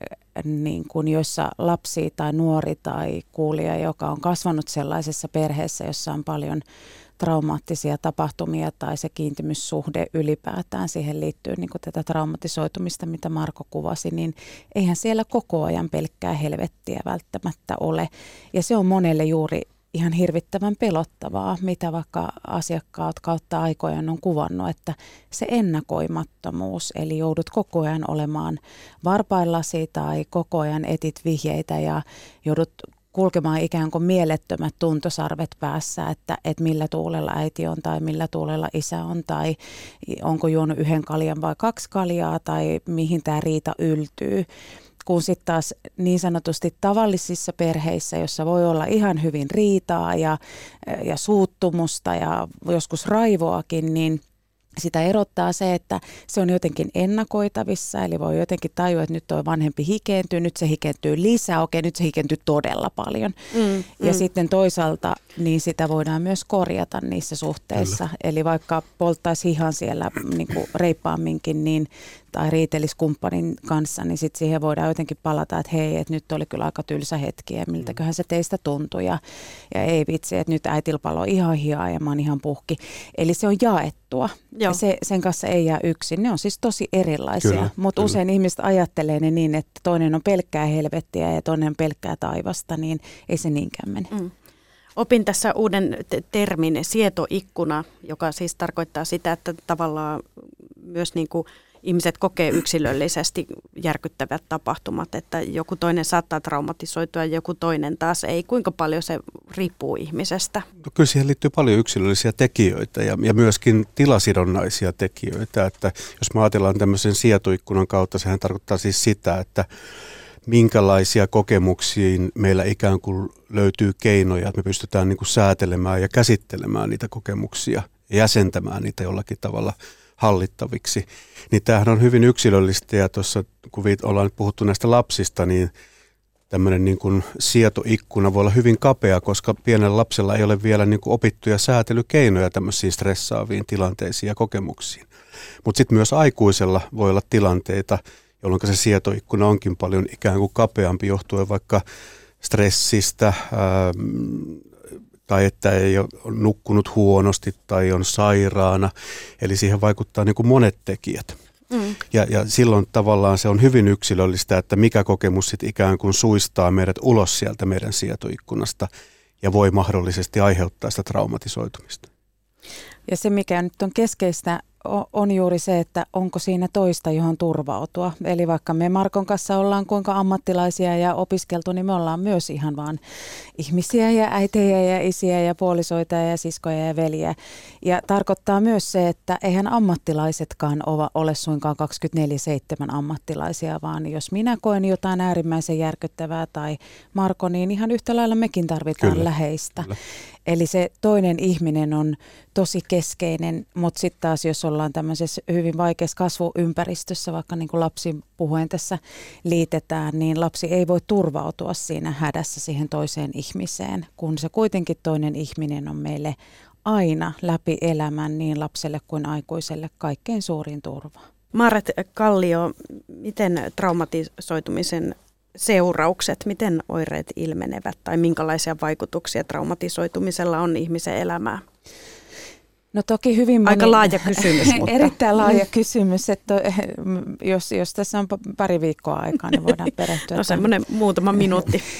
niin kuin joissa lapsi tai nuori tai kuulija, joka on kasvanut sellaisessa perheessä, jossa on paljon traumaattisia tapahtumia tai se kiintymyssuhde ylipäätään, siihen liittyy niin kuin tätä traumatisoitumista, mitä Marko kuvasi, niin eihän siellä koko ajan pelkkää helvettiä välttämättä ole. Ja se on monelle juuri ihan hirvittävän pelottavaa, mitä vaikka asiakkaat kautta aikojen on kuvannut, että se ennakoimattomuus, eli joudut koko ajan olemaan varpaillasi tai koko ajan etit vihjeitä ja joudut kulkemaan ikään kuin mielettömät tuntosarvet päässä, että, että millä tuulella äiti on tai millä tuulella isä on tai onko juonut yhden kaljan vai kaksi kaljaa tai mihin tämä riita yltyy. Kun sitten taas niin sanotusti tavallisissa perheissä, jossa voi olla ihan hyvin riitaa ja, ja suuttumusta ja joskus raivoakin, niin sitä erottaa se, että se on jotenkin ennakoitavissa, eli voi jotenkin tajua, että nyt tuo vanhempi hikentyy, nyt se hikentyy lisää, okei, nyt se hikentyy todella paljon. Mm, ja mm. sitten toisaalta niin sitä voidaan myös korjata niissä suhteissa. Kyllä. Eli vaikka polttaisi hihan siellä niin kuin reippaamminkin niin, tai riitelisi kumppanin kanssa, niin sitten siihen voidaan jotenkin palata, että hei, että nyt oli kyllä aika tylsä hetki ja miltäköhän se teistä tuntui. Ja, ja ei vitsi, että nyt äitillä paloi ihan hihaa ja mä oon ihan puhki. Eli se on jaettua. Ja se, sen kanssa ei jää yksin. Ne on siis tosi erilaisia, mutta usein ihmiset ajattelee ne niin, että toinen on pelkkää helvettiä ja toinen on pelkkää taivasta, niin ei se niinkään mene. Mm. Opin tässä uuden te- termin sietoikkuna, joka siis tarkoittaa sitä, että tavallaan myös niin kuin ihmiset kokee yksilöllisesti järkyttävät tapahtumat, että joku toinen saattaa traumatisoitua ja joku toinen taas ei. Kuinka paljon se riippuu ihmisestä? No, kyllä siihen liittyy paljon yksilöllisiä tekijöitä ja, ja myöskin tilasidonnaisia tekijöitä. Että jos me ajatellaan tämmöisen sietoikkunan kautta, sehän tarkoittaa siis sitä, että minkälaisia kokemuksiin meillä ikään kuin löytyy keinoja, että me pystytään niin kuin säätelemään ja käsittelemään niitä kokemuksia ja jäsentämään niitä jollakin tavalla hallittaviksi. Niin tämähän on hyvin yksilöllistä ja tuossa kun ollaan nyt puhuttu näistä lapsista, niin tämmöinen niin kuin sietoikkuna voi olla hyvin kapea, koska pienellä lapsella ei ole vielä niin kuin opittuja säätelykeinoja tämmöisiin stressaaviin tilanteisiin ja kokemuksiin. Mutta sitten myös aikuisella voi olla tilanteita, jolloin se sietoikkuna onkin paljon ikään kuin kapeampi johtuen vaikka stressistä ää, tai että ei ole nukkunut huonosti tai on sairaana. Eli siihen vaikuttaa niin kuin monet tekijät. Mm. Ja, ja silloin tavallaan se on hyvin yksilöllistä, että mikä kokemus sit ikään kuin suistaa meidät ulos sieltä meidän sietoikkunasta ja voi mahdollisesti aiheuttaa sitä traumatisoitumista. Ja se, mikä nyt on keskeistä, on juuri se, että onko siinä toista, johon turvautua. Eli vaikka me Markon kanssa ollaan kuinka ammattilaisia ja opiskeltu, niin me ollaan myös ihan vaan ihmisiä ja äitejä ja isiä ja puolisoita ja siskoja ja veljiä. Ja tarkoittaa myös se, että eihän ammattilaisetkaan ole suinkaan kaksikymmentäneljä seitsemän ammattilaisia, vaan jos minä koen jotain äärimmäisen järkyttävää tai Marko, niin ihan yhtä lailla mekin tarvitaan Kyllä. läheistä. Kyllä. Eli se toinen ihminen on tosi keskeinen, mutta sitten taas jos ollaan tämmöisessä hyvin vaikeassa kasvuympäristössä, vaikka niin kuin lapsi puhuen tässä liitetään, niin lapsi ei voi turvautua siinä hädässä siihen toiseen ihmiseen, kun se kuitenkin toinen ihminen on meille aina läpi elämän niin lapselle kuin aikuiselle kaikkein suurin turva. Maaret Kallio, miten traumatisoitumisen seuraukset, miten oireet ilmenevät tai minkälaisia vaikutuksia traumatisoitumisella on ihmisen elämään? No toki hyvin moni... Aika laaja kysymys, mutta... Erittäin laaja kysymys, että jos, jos tässä on pari viikkoa aikaa, niin voidaan perehtyä. No semmoinen muutama minuutti.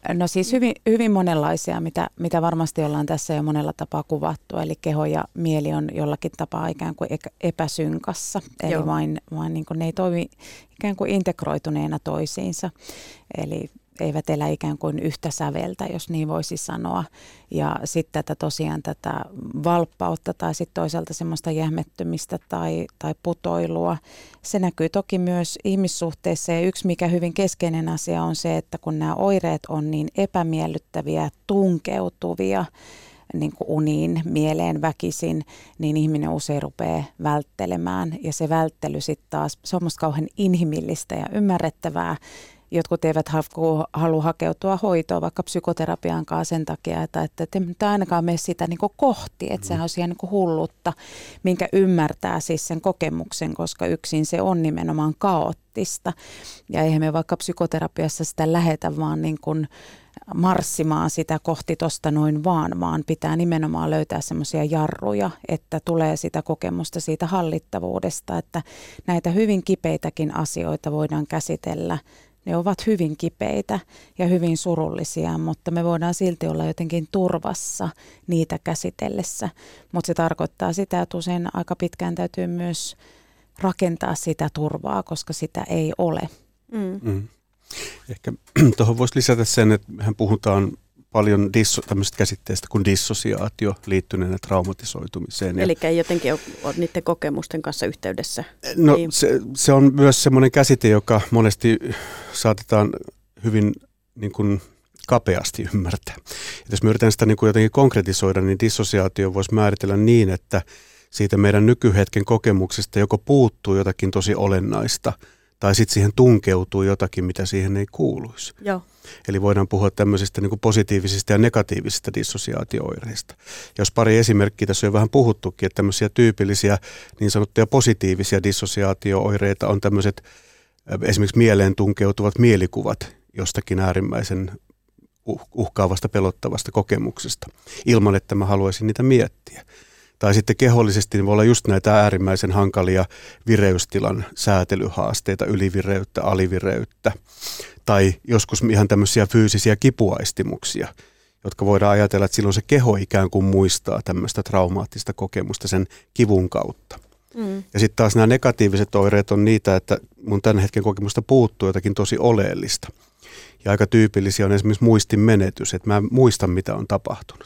No siis hyvin, hyvin monenlaisia, mitä, mitä varmasti ollaan tässä jo monella tapaa kuvattu. Eli keho ja mieli on jollakin tapaa ikään kuin epäsynkassa. Eli Joo. vain, vain niin kuin ne ei toimi ikään kuin integroituneena toisiinsa. Eli eivät elä ikään kuin yhtä säveltä, jos niin voisi sanoa. Ja sitten tätä tosiaan tätä valppautta tai sitten toisaalta semmoista jähmettymistä tai, tai putoilua. Se näkyy toki myös ihmissuhteissa ja yksi mikä hyvin keskeinen asia on se, että kun nämä oireet on niin epämiellyttäviä, tunkeutuvia, niin kuin uniin, mieleen väkisin, niin ihminen usein rupeaa välttelemään. Ja se välttely sitten taas, se on musta kauhean inhimillistä ja ymmärrettävää. Jotkut eivät halua hakeutua hoitoon vaikka psykoterapiaankaan sen takia, että, että te ainakaan mene sitä niin kuin kohti, että sehän on siihen niin kuin hullutta, minkä ymmärtää siis sen kokemuksen, koska yksin se on nimenomaan kaoottista. Ja eihän me vaikka psykoterapiassa sitä lähetä vaan niin kuin marssimaan sitä kohti tosta noin vaan, vaan pitää nimenomaan löytää semmoisia jarruja, että tulee sitä kokemusta siitä hallittavuudesta, että näitä hyvin kipeitäkin asioita voidaan käsitellä. Ne ovat hyvin kipeitä ja hyvin surullisia, mutta me voidaan silti olla jotenkin turvassa niitä käsitellessä. Mutta se tarkoittaa sitä, että usein aika pitkään täytyy myös rakentaa sitä turvaa, koska sitä ei ole. Mm. Mm. Ehkä tuohon voisi lisätä sen, että mehän puhutaan paljon disso, tämmöisestä käsitteestä kuin dissosiaatio liittyneenä traumatisoitumiseen. Eli ei jotenkin ole niiden kokemusten kanssa yhteydessä? No niin. se, se on myös semmoinen käsite, joka monesti saatetaan hyvin niin kuin kapeasti ymmärtää. Et jos me yritetään sitä niin kuin jotenkin konkretisoida, niin dissosiaatio voisi määritellä niin, että siitä meidän nykyhetken kokemuksesta joko puuttuu jotakin tosi olennaista, tai sitten siihen tunkeutuu jotakin, mitä siihen ei kuuluisi. Joo. Eli voidaan puhua tämmöisistä niin kuin positiivisista ja negatiivisista dissosiaatio-oireista. Jos pari esimerkkiä, tässä on jo vähän puhuttukin, että tämmöisiä tyypillisiä niin sanottuja positiivisia dissosiaatio-oireita on tämmöiset esimerkiksi mieleen tunkeutuvat mielikuvat jostakin äärimmäisen uhkaavasta, pelottavasta kokemuksesta, ilman että mä haluaisin niitä miettiä. Tai sitten kehollisesti niin voi olla just näitä äärimmäisen hankalia vireystilan säätelyhaasteita, ylivireyttä, alivireyttä. Tai joskus ihan tämmöisiä fyysisiä kipuaistimuksia, jotka voidaan ajatella, että silloin se keho ikään kuin muistaa tämmöistä traumaattista kokemusta sen kivun kautta. Mm. Ja sitten taas nämä negatiiviset oireet on niitä, että mun tämän hetken kokemusta puuttuu jotakin tosi oleellista. Ja aika tyypillisiä on esimerkiksi muistin menetys, että mä en muista mitä on tapahtunut.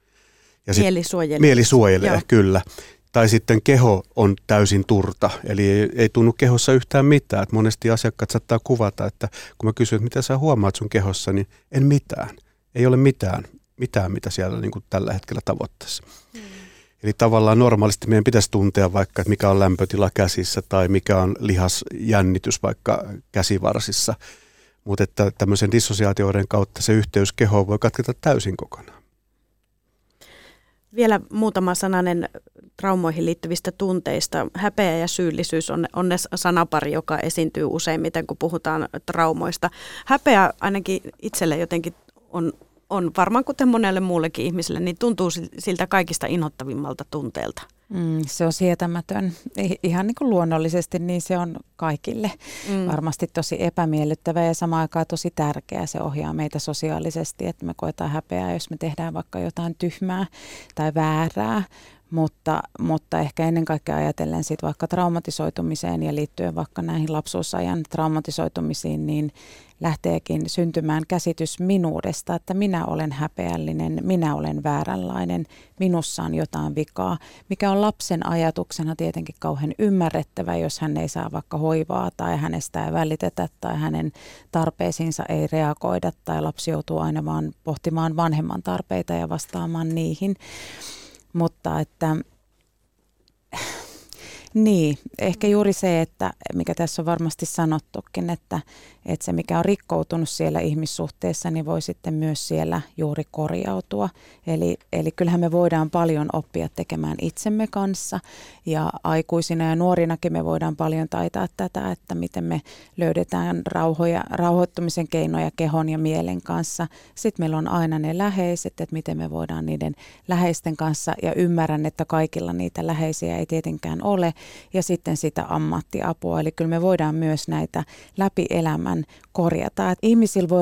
Ja sit, mieli suojelee. Mieli suojelee, Joo. kyllä. Tai sitten keho on täysin turta, eli ei, ei tunnu kehossa yhtään mitään. Et monesti asiakkaat saattaa kuvata, että kun mä kysyn, että mitä sä huomaat sun kehossa, niin en mitään. Ei ole mitään, mitään mitä siellä niin kuin tällä hetkellä tavoittaisi. Hmm. Eli tavallaan normaalisti meidän pitäisi tuntea vaikka, että mikä on lämpötila käsissä tai mikä on lihasjännitys vaikka käsivarsissa. Mutta että tämmöisen dissosiaatioiden kautta se yhteys kehoon voi katketa täysin kokonaan. Vielä muutama sananen traumoihin liittyvistä tunteista. Häpeä ja syyllisyys on, on ne sanapari, joka esiintyy useimmiten, kun puhutaan traumoista. Häpeä ainakin itselle jotenkin on, on varmaan kuten monelle muullekin ihmiselle, niin tuntuu siltä kaikista inhottavimmalta tunteelta. Mm, se on sietämätön. Ihan niin kuin luonnollisesti, niin se on kaikille mm. varmasti tosi epämiellyttävä ja samaan aikaan tosi tärkeä. Se ohjaa meitä sosiaalisesti, että me koetaan häpeää, jos me tehdään vaikka jotain tyhmää tai väärää. Mutta, mutta ehkä ennen kaikkea ajatellen sit vaikka traumatisoitumiseen ja liittyen vaikka näihin lapsuusajan traumatisoitumisiin, niin lähteekin syntymään käsitys minuudesta, että minä olen häpeällinen, minä olen vääränlainen, minussa on jotain vikaa, mikä on lapsen ajatuksena tietenkin kauhean ymmärrettävä, jos hän ei saa vaikka hoivaa tai hänestä ei välitetä tai hänen tarpeisiinsa ei reagoida tai lapsi joutuu aina vaan pohtimaan vanhemman tarpeita ja vastaamaan niihin. Mutta että niin, ehkä juuri se, että mikä tässä on varmasti sanottukin, että, että se mikä on rikkoutunut siellä ihmissuhteessa, niin voi sitten myös siellä juuri korjautua. Eli, eli kyllähän me voidaan paljon oppia tekemään itsemme kanssa ja aikuisina ja nuorinakin me voidaan paljon taitaa tätä, että miten me löydetään rauhoja, rauhoittumisen keinoja kehon ja mielen kanssa. Sitten meillä on aina ne läheiset, että miten me voidaan niiden läheisten kanssa ja ymmärrän, että kaikilla niitä läheisiä ei tietenkään ole. Ja sitten sitä ammattiapua. Eli kyllä me voidaan myös näitä läpi elämän korjata. Et ihmisillä voi olla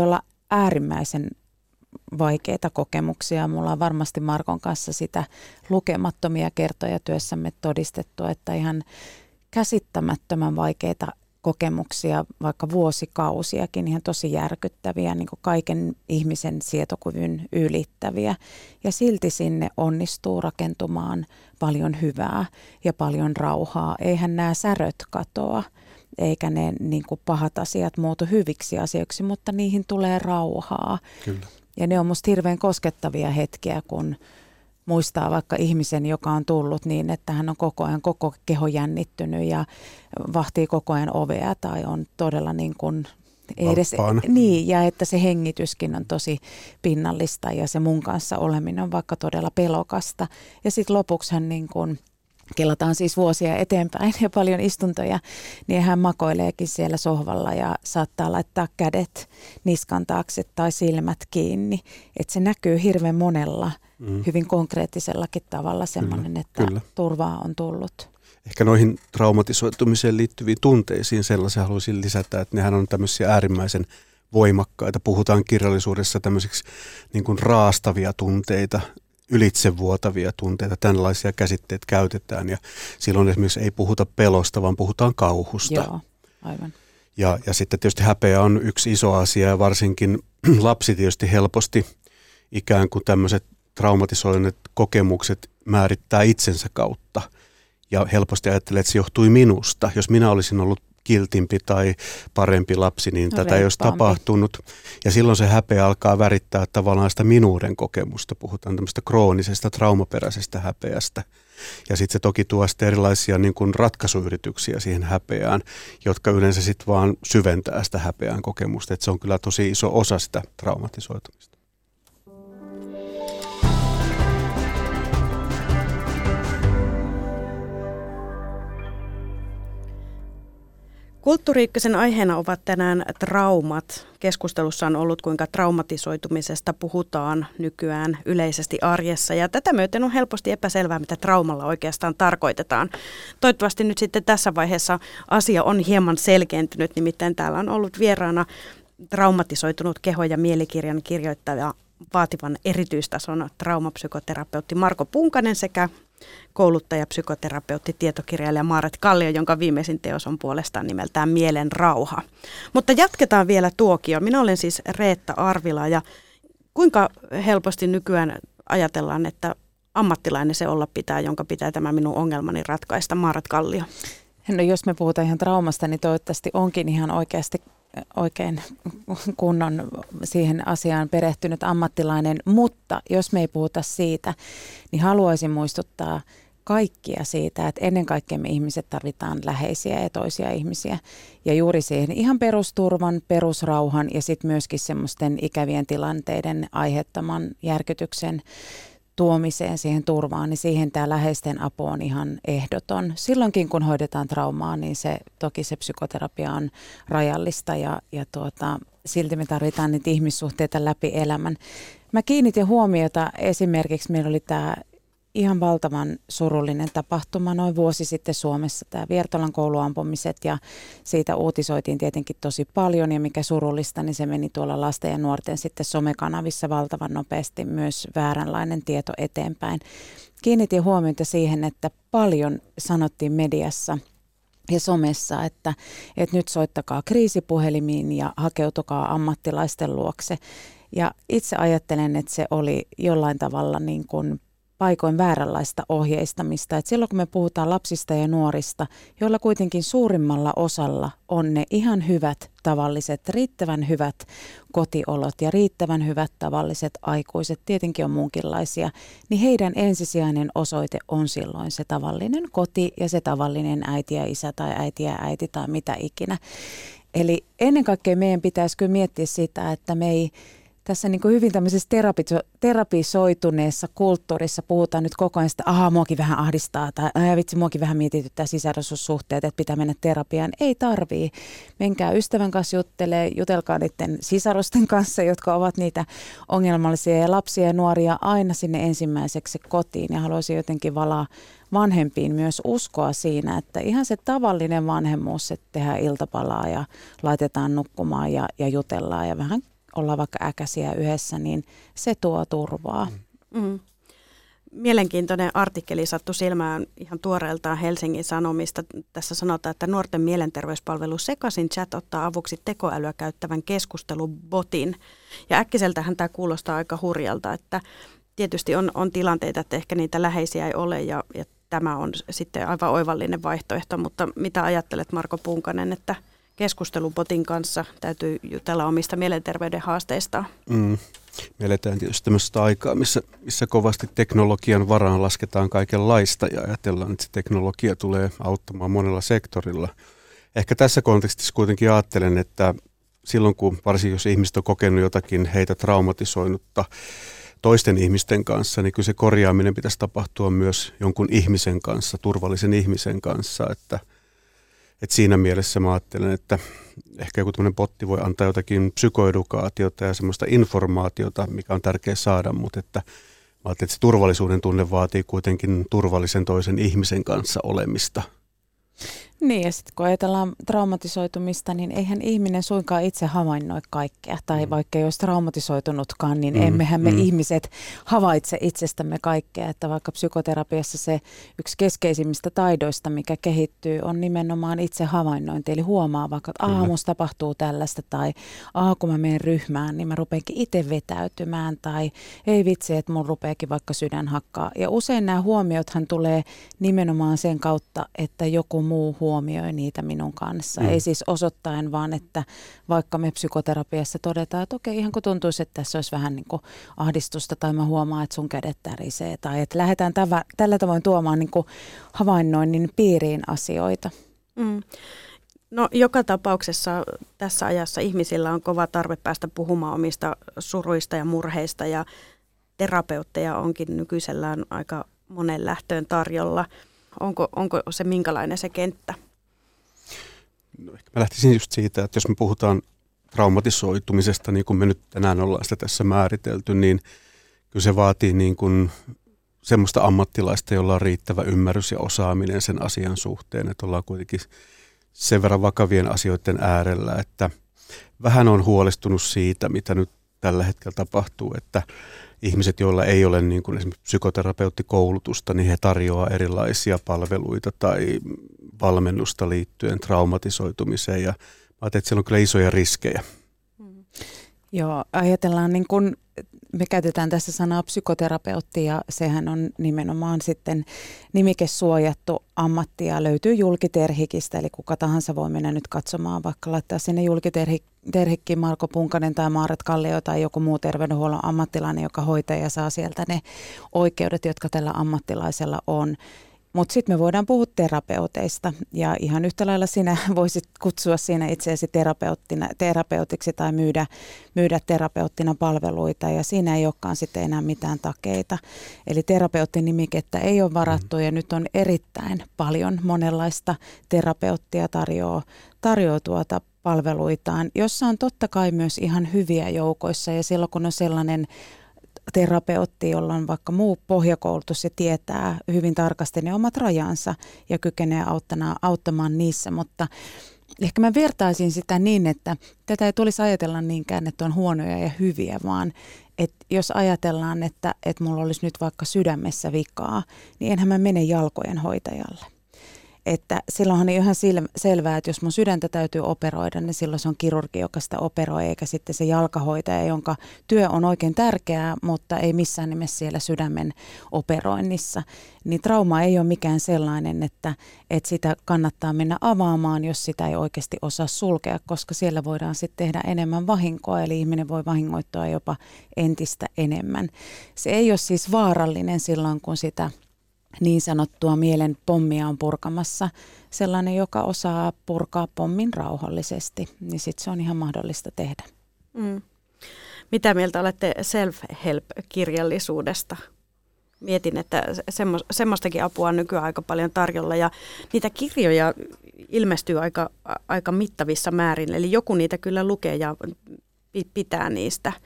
äärimmäisen vaikeita kokemuksia. Mulla on varmasti Markon kanssa sitä lukemattomia kertoja työssämme todistettu, että ihan käsittämättömän vaikeita kokemuksia, vaikka vuosikausiakin, ihan tosi järkyttäviä, niin kuin kaiken ihmisen sietokyvyn ylittäviä. Ja silti sinne onnistuu rakentumaan paljon hyvää ja paljon rauhaa. Eihän nämä säröt katoa, eikä ne niin kuin pahat asiat muutu hyviksi asioiksi, mutta niihin tulee rauhaa. Kyllä. Ja ne on musta hirveän koskettavia hetkiä, kun muistaa vaikka ihmisen, joka on tullut niin, että hän on koko ajan koko keho jännittynyt ja vahtii koko ajan ovea tai on todella niin kuin ei edes, niin, ja että se hengityskin on tosi pinnallista ja se mun kanssa oleminen on vaikka todella pelokasta. Ja sitten lopuksi hän niin kuin kelataan siis vuosia eteenpäin ja paljon istuntoja, niin hän makoileekin siellä sohvalla ja saattaa laittaa kädet niskan taakse tai silmät kiinni. Että se näkyy hirveän monella, mm. hyvin konkreettisellakin tavalla semmoinen, kyllä, että kyllä. turvaa on tullut. Ehkä noihin traumatisoitumiseen liittyviin tunteisiin sellaisen haluaisin lisätä, että nehän on tämmöisiä äärimmäisen voimakkaita. Puhutaan kirjallisuudessa tämmöisiksi niin kuin raastavia tunteita, ylitsevuotavia tunteita, tämänlaisia käsitteet käytetään ja silloin esimerkiksi ei puhuta pelosta, vaan puhutaan kauhusta. Joo, aivan. Ja, ja sitten tietysti häpeä on yksi iso asia ja varsinkin lapsi tietysti helposti ikään kuin tämmöiset traumatisoineet kokemukset määrittää itsensä kautta ja helposti ajattelee, että se johtui minusta. Jos minä olisin ollut kiltimpi tai parempi lapsi, niin no, tätä ei olisi tapahtunut. Ja silloin se häpeä alkaa värittää tavallaan sitä minuuden kokemusta. Puhutaan tämmöistä kroonisesta, traumaperäisestä häpeästä. Ja sitten se toki tuo sitten erilaisia niin kuin ratkaisuyrityksiä siihen häpeään, jotka yleensä sitten vaan syventää sitä häpeän kokemusta. Et se on kyllä tosi iso osa sitä traumatisoitumista. Kulttuuri Ykkösen aiheena ovat tänään traumat. Keskustelussa on ollut, kuinka traumatisoitumisesta puhutaan nykyään yleisesti arjessa. Ja tätä myöten on helposti epäselvää, mitä traumalla oikeastaan tarkoitetaan. Toivottavasti nyt sitten tässä vaiheessa asia on hieman selkeentynyt. Nimittäin täällä on ollut vieraana traumatisoitunut keho- ja mielikirjan kirjoittaja, vaativan erityistason traumapsykoterapeutti Marko Punkanen sekä kouluttaja, psykoterapeutti, tietokirjailija Maaret Kallio, jonka viimeisin teos on puolestaan nimeltään Mielen rauha. Mutta jatketaan vielä tuokio. Minä olen siis Reetta Arvila ja kuinka helposti nykyään ajatellaan, että ammattilainen se olla pitää, jonka pitää tämä minun ongelmani ratkaista, Maaret Kallio? No jos me puhutaan ihan traumasta, niin toivottavasti onkin ihan oikeasti oikein kunnon siihen asiaan perehtynyt ammattilainen, mutta jos me ei puhuta siitä, niin haluaisin muistuttaa kaikkia siitä, että ennen kaikkea me ihmiset tarvitaan läheisiä ja toisia ihmisiä ja juuri siihen ihan perusturvan, perusrauhan ja sitten myöskin semmoisten ikävien tilanteiden aiheuttaman järkytyksen tuomiseen siihen turvaan, niin siihen tämä läheisten apu on ihan ehdoton. Silloinkin kun hoidetaan traumaa, niin se, toki se psykoterapia on rajallista ja, ja tuota, silti me tarvitaan niitä ihmissuhteita läpi elämän. Mä kiinnitin huomiota esimerkiksi, meillä oli tämä ihan valtavan surullinen tapahtuma noin vuosi sitten Suomessa, tämä Viertolan kouluampumiset ja siitä uutisoitiin tietenkin tosi paljon ja mikä surullista, niin se meni tuolla lasten ja nuorten sitten somekanavissa valtavan nopeasti myös vääränlainen tieto eteenpäin. Kiinnitin huomiota siihen, että paljon sanottiin mediassa ja somessa, että, että nyt soittakaa kriisipuhelimiin ja hakeutukaa ammattilaisten luokse. Ja itse ajattelen, että se oli jollain tavalla niin kuin paikoin vääränlaista ohjeistamista. Et silloin kun me puhutaan lapsista ja nuorista, joilla kuitenkin suurimmalla osalla on ne ihan hyvät tavalliset, riittävän hyvät kotiolot ja riittävän hyvät tavalliset aikuiset, tietenkin on muunkinlaisia, niin heidän ensisijainen osoite on silloin se tavallinen koti ja se tavallinen äiti ja isä tai äiti ja äiti tai mitä ikinä. Eli ennen kaikkea meidän pitäisi kyllä miettiä sitä, että me ei tässä niin kuin hyvin tämmöisessä terapiso- terapisoituneessa kulttuurissa puhutaan nyt koko ajan sitä, ahaa, muakin vähän ahdistaa, tai aah, vitsi, muakin vähän mietityttää sisällyssuhteet, että pitää mennä terapiaan. Ei tarvii. Menkää ystävän kanssa juttelee, jutelkaa niiden sisarusten kanssa, jotka ovat niitä ongelmallisia ja lapsia ja nuoria aina sinne ensimmäiseksi kotiin. Ja haluaisin jotenkin valaa vanhempiin myös uskoa siinä, että ihan se tavallinen vanhemmuus, että tehdään iltapalaa ja laitetaan nukkumaan ja, ja jutellaan ja vähän ollaan vaikka äkäisiä yhdessä, niin se tuo turvaa. Mm. Mielenkiintoinen artikkeli sattui silmään ihan tuoreeltaan Helsingin Sanomista. Tässä sanotaan, että nuorten mielenterveyspalvelu Sekasin chat ottaa avuksi tekoälyä käyttävän keskustelubotin. Ja äkkiseltähän tämä kuulostaa aika hurjalta, että tietysti on, on tilanteita, että ehkä niitä läheisiä ei ole ja, ja tämä on sitten aivan oivallinen vaihtoehto. Mutta mitä ajattelet, Marko Punkanen, että keskustelubotin kanssa täytyy jutella omista mielenterveyden haasteista? Mm. Me eletään tietysti tämmöistä aikaa, missä, missä kovasti teknologian varaan lasketaan kaikenlaista ja ajatellaan, että se teknologia tulee auttamaan monella sektorilla. Ehkä tässä kontekstissa kuitenkin ajattelen, että silloin kun varsinkin jos ihmiset on kokenut jotakin heitä traumatisoinutta toisten ihmisten kanssa, niin kyllä se korjaaminen pitäisi tapahtua myös jonkun ihmisen kanssa, turvallisen ihmisen kanssa, että Että siinä mielessä mä ajattelen, että ehkä joku tämmöinen botti voi antaa jotakin psykoedukaatiota ja semmoista informaatiota, mikä on tärkeää saada, mutta että mä ajattelen, että se turvallisuuden tunne vaatii kuitenkin turvallisen toisen ihmisen kanssa olemista. Niin, ja sitten kun ajatellaan traumatisoitumista, niin eihän ihminen suinkaan itse havainnoi kaikkea. Tai mm. vaikka ei olisi traumatisoitunutkaan, niin mm. emmehän me mm. ihmiset havaitse itsestämme kaikkea. Että vaikka psykoterapiassa se yksi keskeisimmistä taidoista, mikä kehittyy, on nimenomaan itse havainnointi. Eli huomaa vaikka, että aah, musta tapahtuu tällaista, tai aah, kun mä menen ryhmään, niin mä rupeankin itse vetäytymään, tai ei vitsi, että mun rupeakin vaikka sydän hakkaa. Ja usein nämä huomiothan tulee nimenomaan sen kautta, että joku muu huomioi niitä minun kanssa. Mm. Ei siis osoittain, vaan että vaikka me psykoterapiassa todetaan, että okei, ihan kun tuntuisi, että tässä olisi vähän niin kuin ahdistusta tai mä huomaan, että sun kädet tärisee tai että lähdetään täv- tällä tavoin tuomaan niin kuin havainnoinnin piiriin asioita. Mm. No joka tapauksessa tässä ajassa ihmisillä on kova tarve päästä puhumaan omista suruista ja murheista ja terapeutteja onkin nykyisellään aika monen lähtöön tarjolla. Onko, onko se minkälainen se kenttä? No ehkä mä lähtisin just siitä, että jos me puhutaan traumatisoitumisesta, niin kuin me nyt tänään ollaan sitä tässä määritelty, niin kyllä se vaatii niin kuin semmoista ammattilaista, jolla on riittävä ymmärrys ja osaaminen sen asian suhteen, että ollaan kuitenkin sen verran vakavien asioiden äärellä, että vähän on huolestunut siitä, mitä nyt tällä hetkellä tapahtuu, että ihmiset, joilla ei ole niin kuin esimerkiksi psykoterapeuttikoulutusta, niin he tarjoaa erilaisia palveluita tai valmennusta liittyen traumatisoitumiseen. Ja mä ajattelin, että siellä on kyllä isoja riskejä. Mm. Joo, ajatellaan niin kuin, me käytetään tässä sanaa psykoterapeutti ja sehän on nimenomaan sitten nimikesuojattu ammatti ja löytyy Julkiterhikistä, eli kuka tahansa voi mennä nyt katsomaan, vaikka laittaa sinne Julkiterhikkiin Marko Punkanen tai Maaret Kallio tai joku muu terveydenhuollon ammattilainen, joka hoitaa ja saa sieltä ne oikeudet, jotka tällä ammattilaisella on. Mutta sitten me voidaan puhua terapeuteista ja ihan yhtä lailla sinä voisit kutsua siinä itseäsi terapeutiksi tai myydä, myydä terapeuttina palveluita ja siinä ei olekaan sitten enää mitään takeita. Eli terapeuttinimikettä ei ole varattu ja nyt on erittäin paljon monenlaista terapeuttia tarjoaa, tarjoaa tuota palveluitaan, jossa on totta kai myös ihan hyviä joukoissa ja silloin kun on sellainen terapeutti, jolla on vaikka muu pohjakoulutus ja tietää hyvin tarkasti ne omat rajansa ja kykenee auttamaan, auttamaan niissä, mutta ehkä mä vertaisin sitä niin, että tätä ei tulisi ajatella niinkään, että on huonoja ja hyviä, vaan että jos ajatellaan, että, että mulla olisi nyt vaikka sydämessä vikaa, niin enhän mä mene jalkojen hoitajalle. Että silloinhan on ihan selvää, että jos mun sydäntä täytyy operoida, niin silloin se on kirurgi, joka sitä operoi, eikä sitten se jalkahoitaja, jonka työ on oikein tärkeää, mutta ei missään nimessä siellä sydämen operoinnissa. Niin trauma ei ole mikään sellainen, että, että sitä kannattaa mennä avaamaan, jos sitä ei oikeasti osaa sulkea, koska siellä voidaan sitten tehdä enemmän vahinkoa, eli ihminen voi vahingoittaa jopa entistä enemmän. Se ei ole siis vaarallinen silloin, kun sitä niin sanottua mielen pommia on purkamassa sellainen, joka osaa purkaa pommin rauhallisesti, niin sitten se on ihan mahdollista tehdä. Mm. Mitä mieltä olette self-help-kirjallisuudesta? Mietin, että semmo, semmoistakin apua on nykyään aika paljon tarjolla ja niitä kirjoja ilmestyy aika, aika mittavissa määrin, eli joku niitä kyllä lukee ja pitää niistä.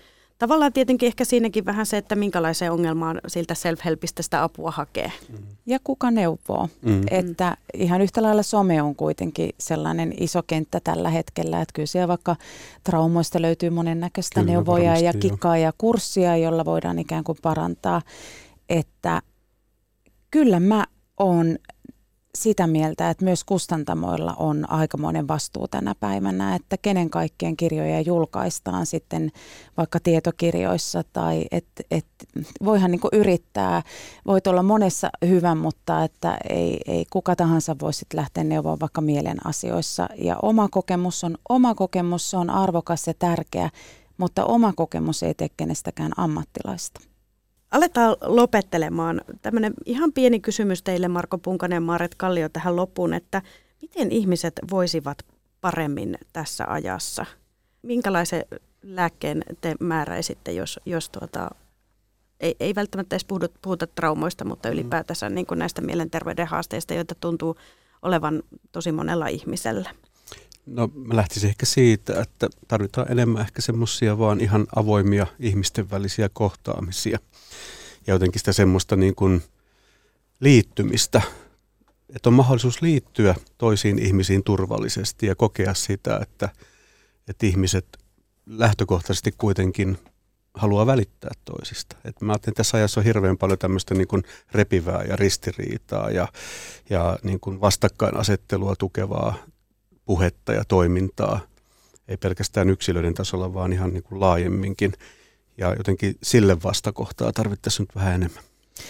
tavallaan tietenkin ehkä siinäkin vähän se, että minkälaiseen ongelmaan siltä self-helpistä sitä apua hakee. Ja kuka neuvoo. Mm. Että ihan yhtä lailla some on kuitenkin sellainen iso kenttä tällä hetkellä, että kyllä siellä vaikka traumoista löytyy monennäköistä kyllä, neuvoja ja kikkaa jo. Ja kurssia, jolla voidaan ikään kuin parantaa. Että kyllä mä oon sitä mieltä, että myös kustantamoilla on aikamoinen vastuu tänä päivänä, että kenen kaikkien kirjoja julkaistaan sitten vaikka tietokirjoissa tai että et, voihan niin kuin yrittää, voit olla monessa hyvä, mutta että ei, ei kuka tahansa voi sitten lähteä neuvoa vaikka mielen asioissa ja oma kokemus on oma kokemus, se on arvokas ja tärkeä, mutta oma kokemus ei tee kenestäkään ammattilaista. Aletaan lopettelemaan. Tämmöinen ihan pieni kysymys teille, Marko Punkanen ja Maaret Kallio, tähän loppuun, että miten ihmiset voisivat paremmin tässä ajassa? Minkälaisen lääkkeen te määräisitte, jos, jos tuota, ei, ei välttämättä edes puhuta, puhuta traumoista, mutta ylipäätänsä niin kuin näistä mielenterveyden haasteista, joita tuntuu olevan tosi monella ihmisellä? No mä lähtisin ehkä siitä, että tarvitaan enemmän ehkä semmoisia vaan ihan avoimia ihmisten välisiä kohtaamisia ja jotenkin sitä semmoista niin kuin liittymistä, että on mahdollisuus liittyä toisiin ihmisiin turvallisesti ja kokea sitä, että, että ihmiset lähtökohtaisesti kuitenkin haluaa välittää toisista. Et mä ajattelin, että tässä ajassa on hirveän paljon tämmöistä niin kuin repivää ja ristiriitaa ja, ja niin kuin vastakkainasettelua tukevaa puhetta ja toimintaa, ei pelkästään yksilöiden tasolla, vaan ihan niin kuin laajemminkin. Ja jotenkin sille vastakohtaa tarvittaisiin nyt vähän enemmän.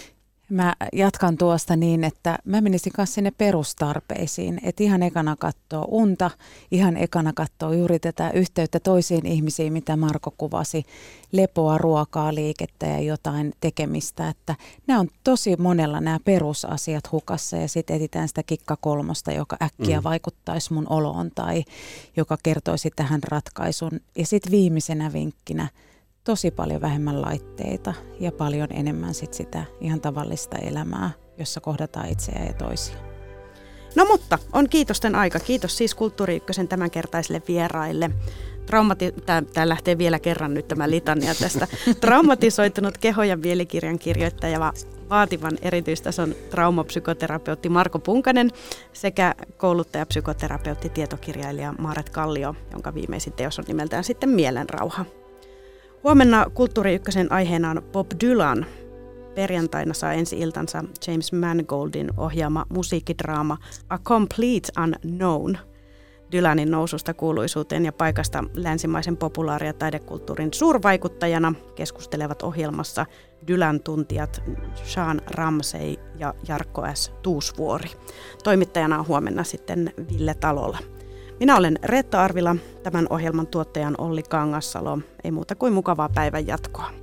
Mä jatkan tuosta niin, että mä menisin kanssa sinne perustarpeisiin, että ihan ekana katsoo unta, ihan ekana katsoo juuri tätä yhteyttä toisiin ihmisiin, mitä Marko kuvasi, lepoa, ruokaa, liikettä ja jotain tekemistä, että nämä on tosi monella nämä perusasiat hukassa ja sitten etsitään sitä kikka kolmosta, joka äkkiä mm. vaikuttaisi mun oloon tai joka kertoisi tähän ratkaisun. Ja sitten viimeisenä vinkkinä, tosi paljon vähemmän laitteita ja paljon enemmän sit sitä ihan tavallista elämää, jossa kohdataan itseä ja toisia. No mutta on kiitosten aika. Kiitos siis Kulttuuri Ykkösen tämänkertaisille vieraille. Traumati- Tämä lähtee vielä kerran nyt tämä litania tästä. Traumatisoitunut keho- ja mielikirjan kirjoittaja ja vaativan erityistason traumapsykoterapeutti Marko Punkanen sekä kouluttaja, psykoterapeutti, tietokirjailija Maaret Kallio, jonka viimeisin teos on nimeltään sitten Mielenrauha. Huomenna Kulttuuri Ykkösen aiheena on Bob Dylan. Perjantaina saa ensi-iltansa James Mangoldin ohjaama musiikkidraama A Complete Unknown. Dylanin noususta kuuluisuuteen ja paikasta länsimaisen populaari- ja taidekulttuurin suurvaikuttajana keskustelevat ohjelmassa Dylan-tuntijat Sean Ramsey ja Jarkko S. Tuusvuori. Toimittajana on huomenna sitten Ville Talola. Minä olen Reetta Arvila, tämän ohjelman tuottajan Olli Kangassalo. Ei muuta kuin mukavaa päivän jatkoa.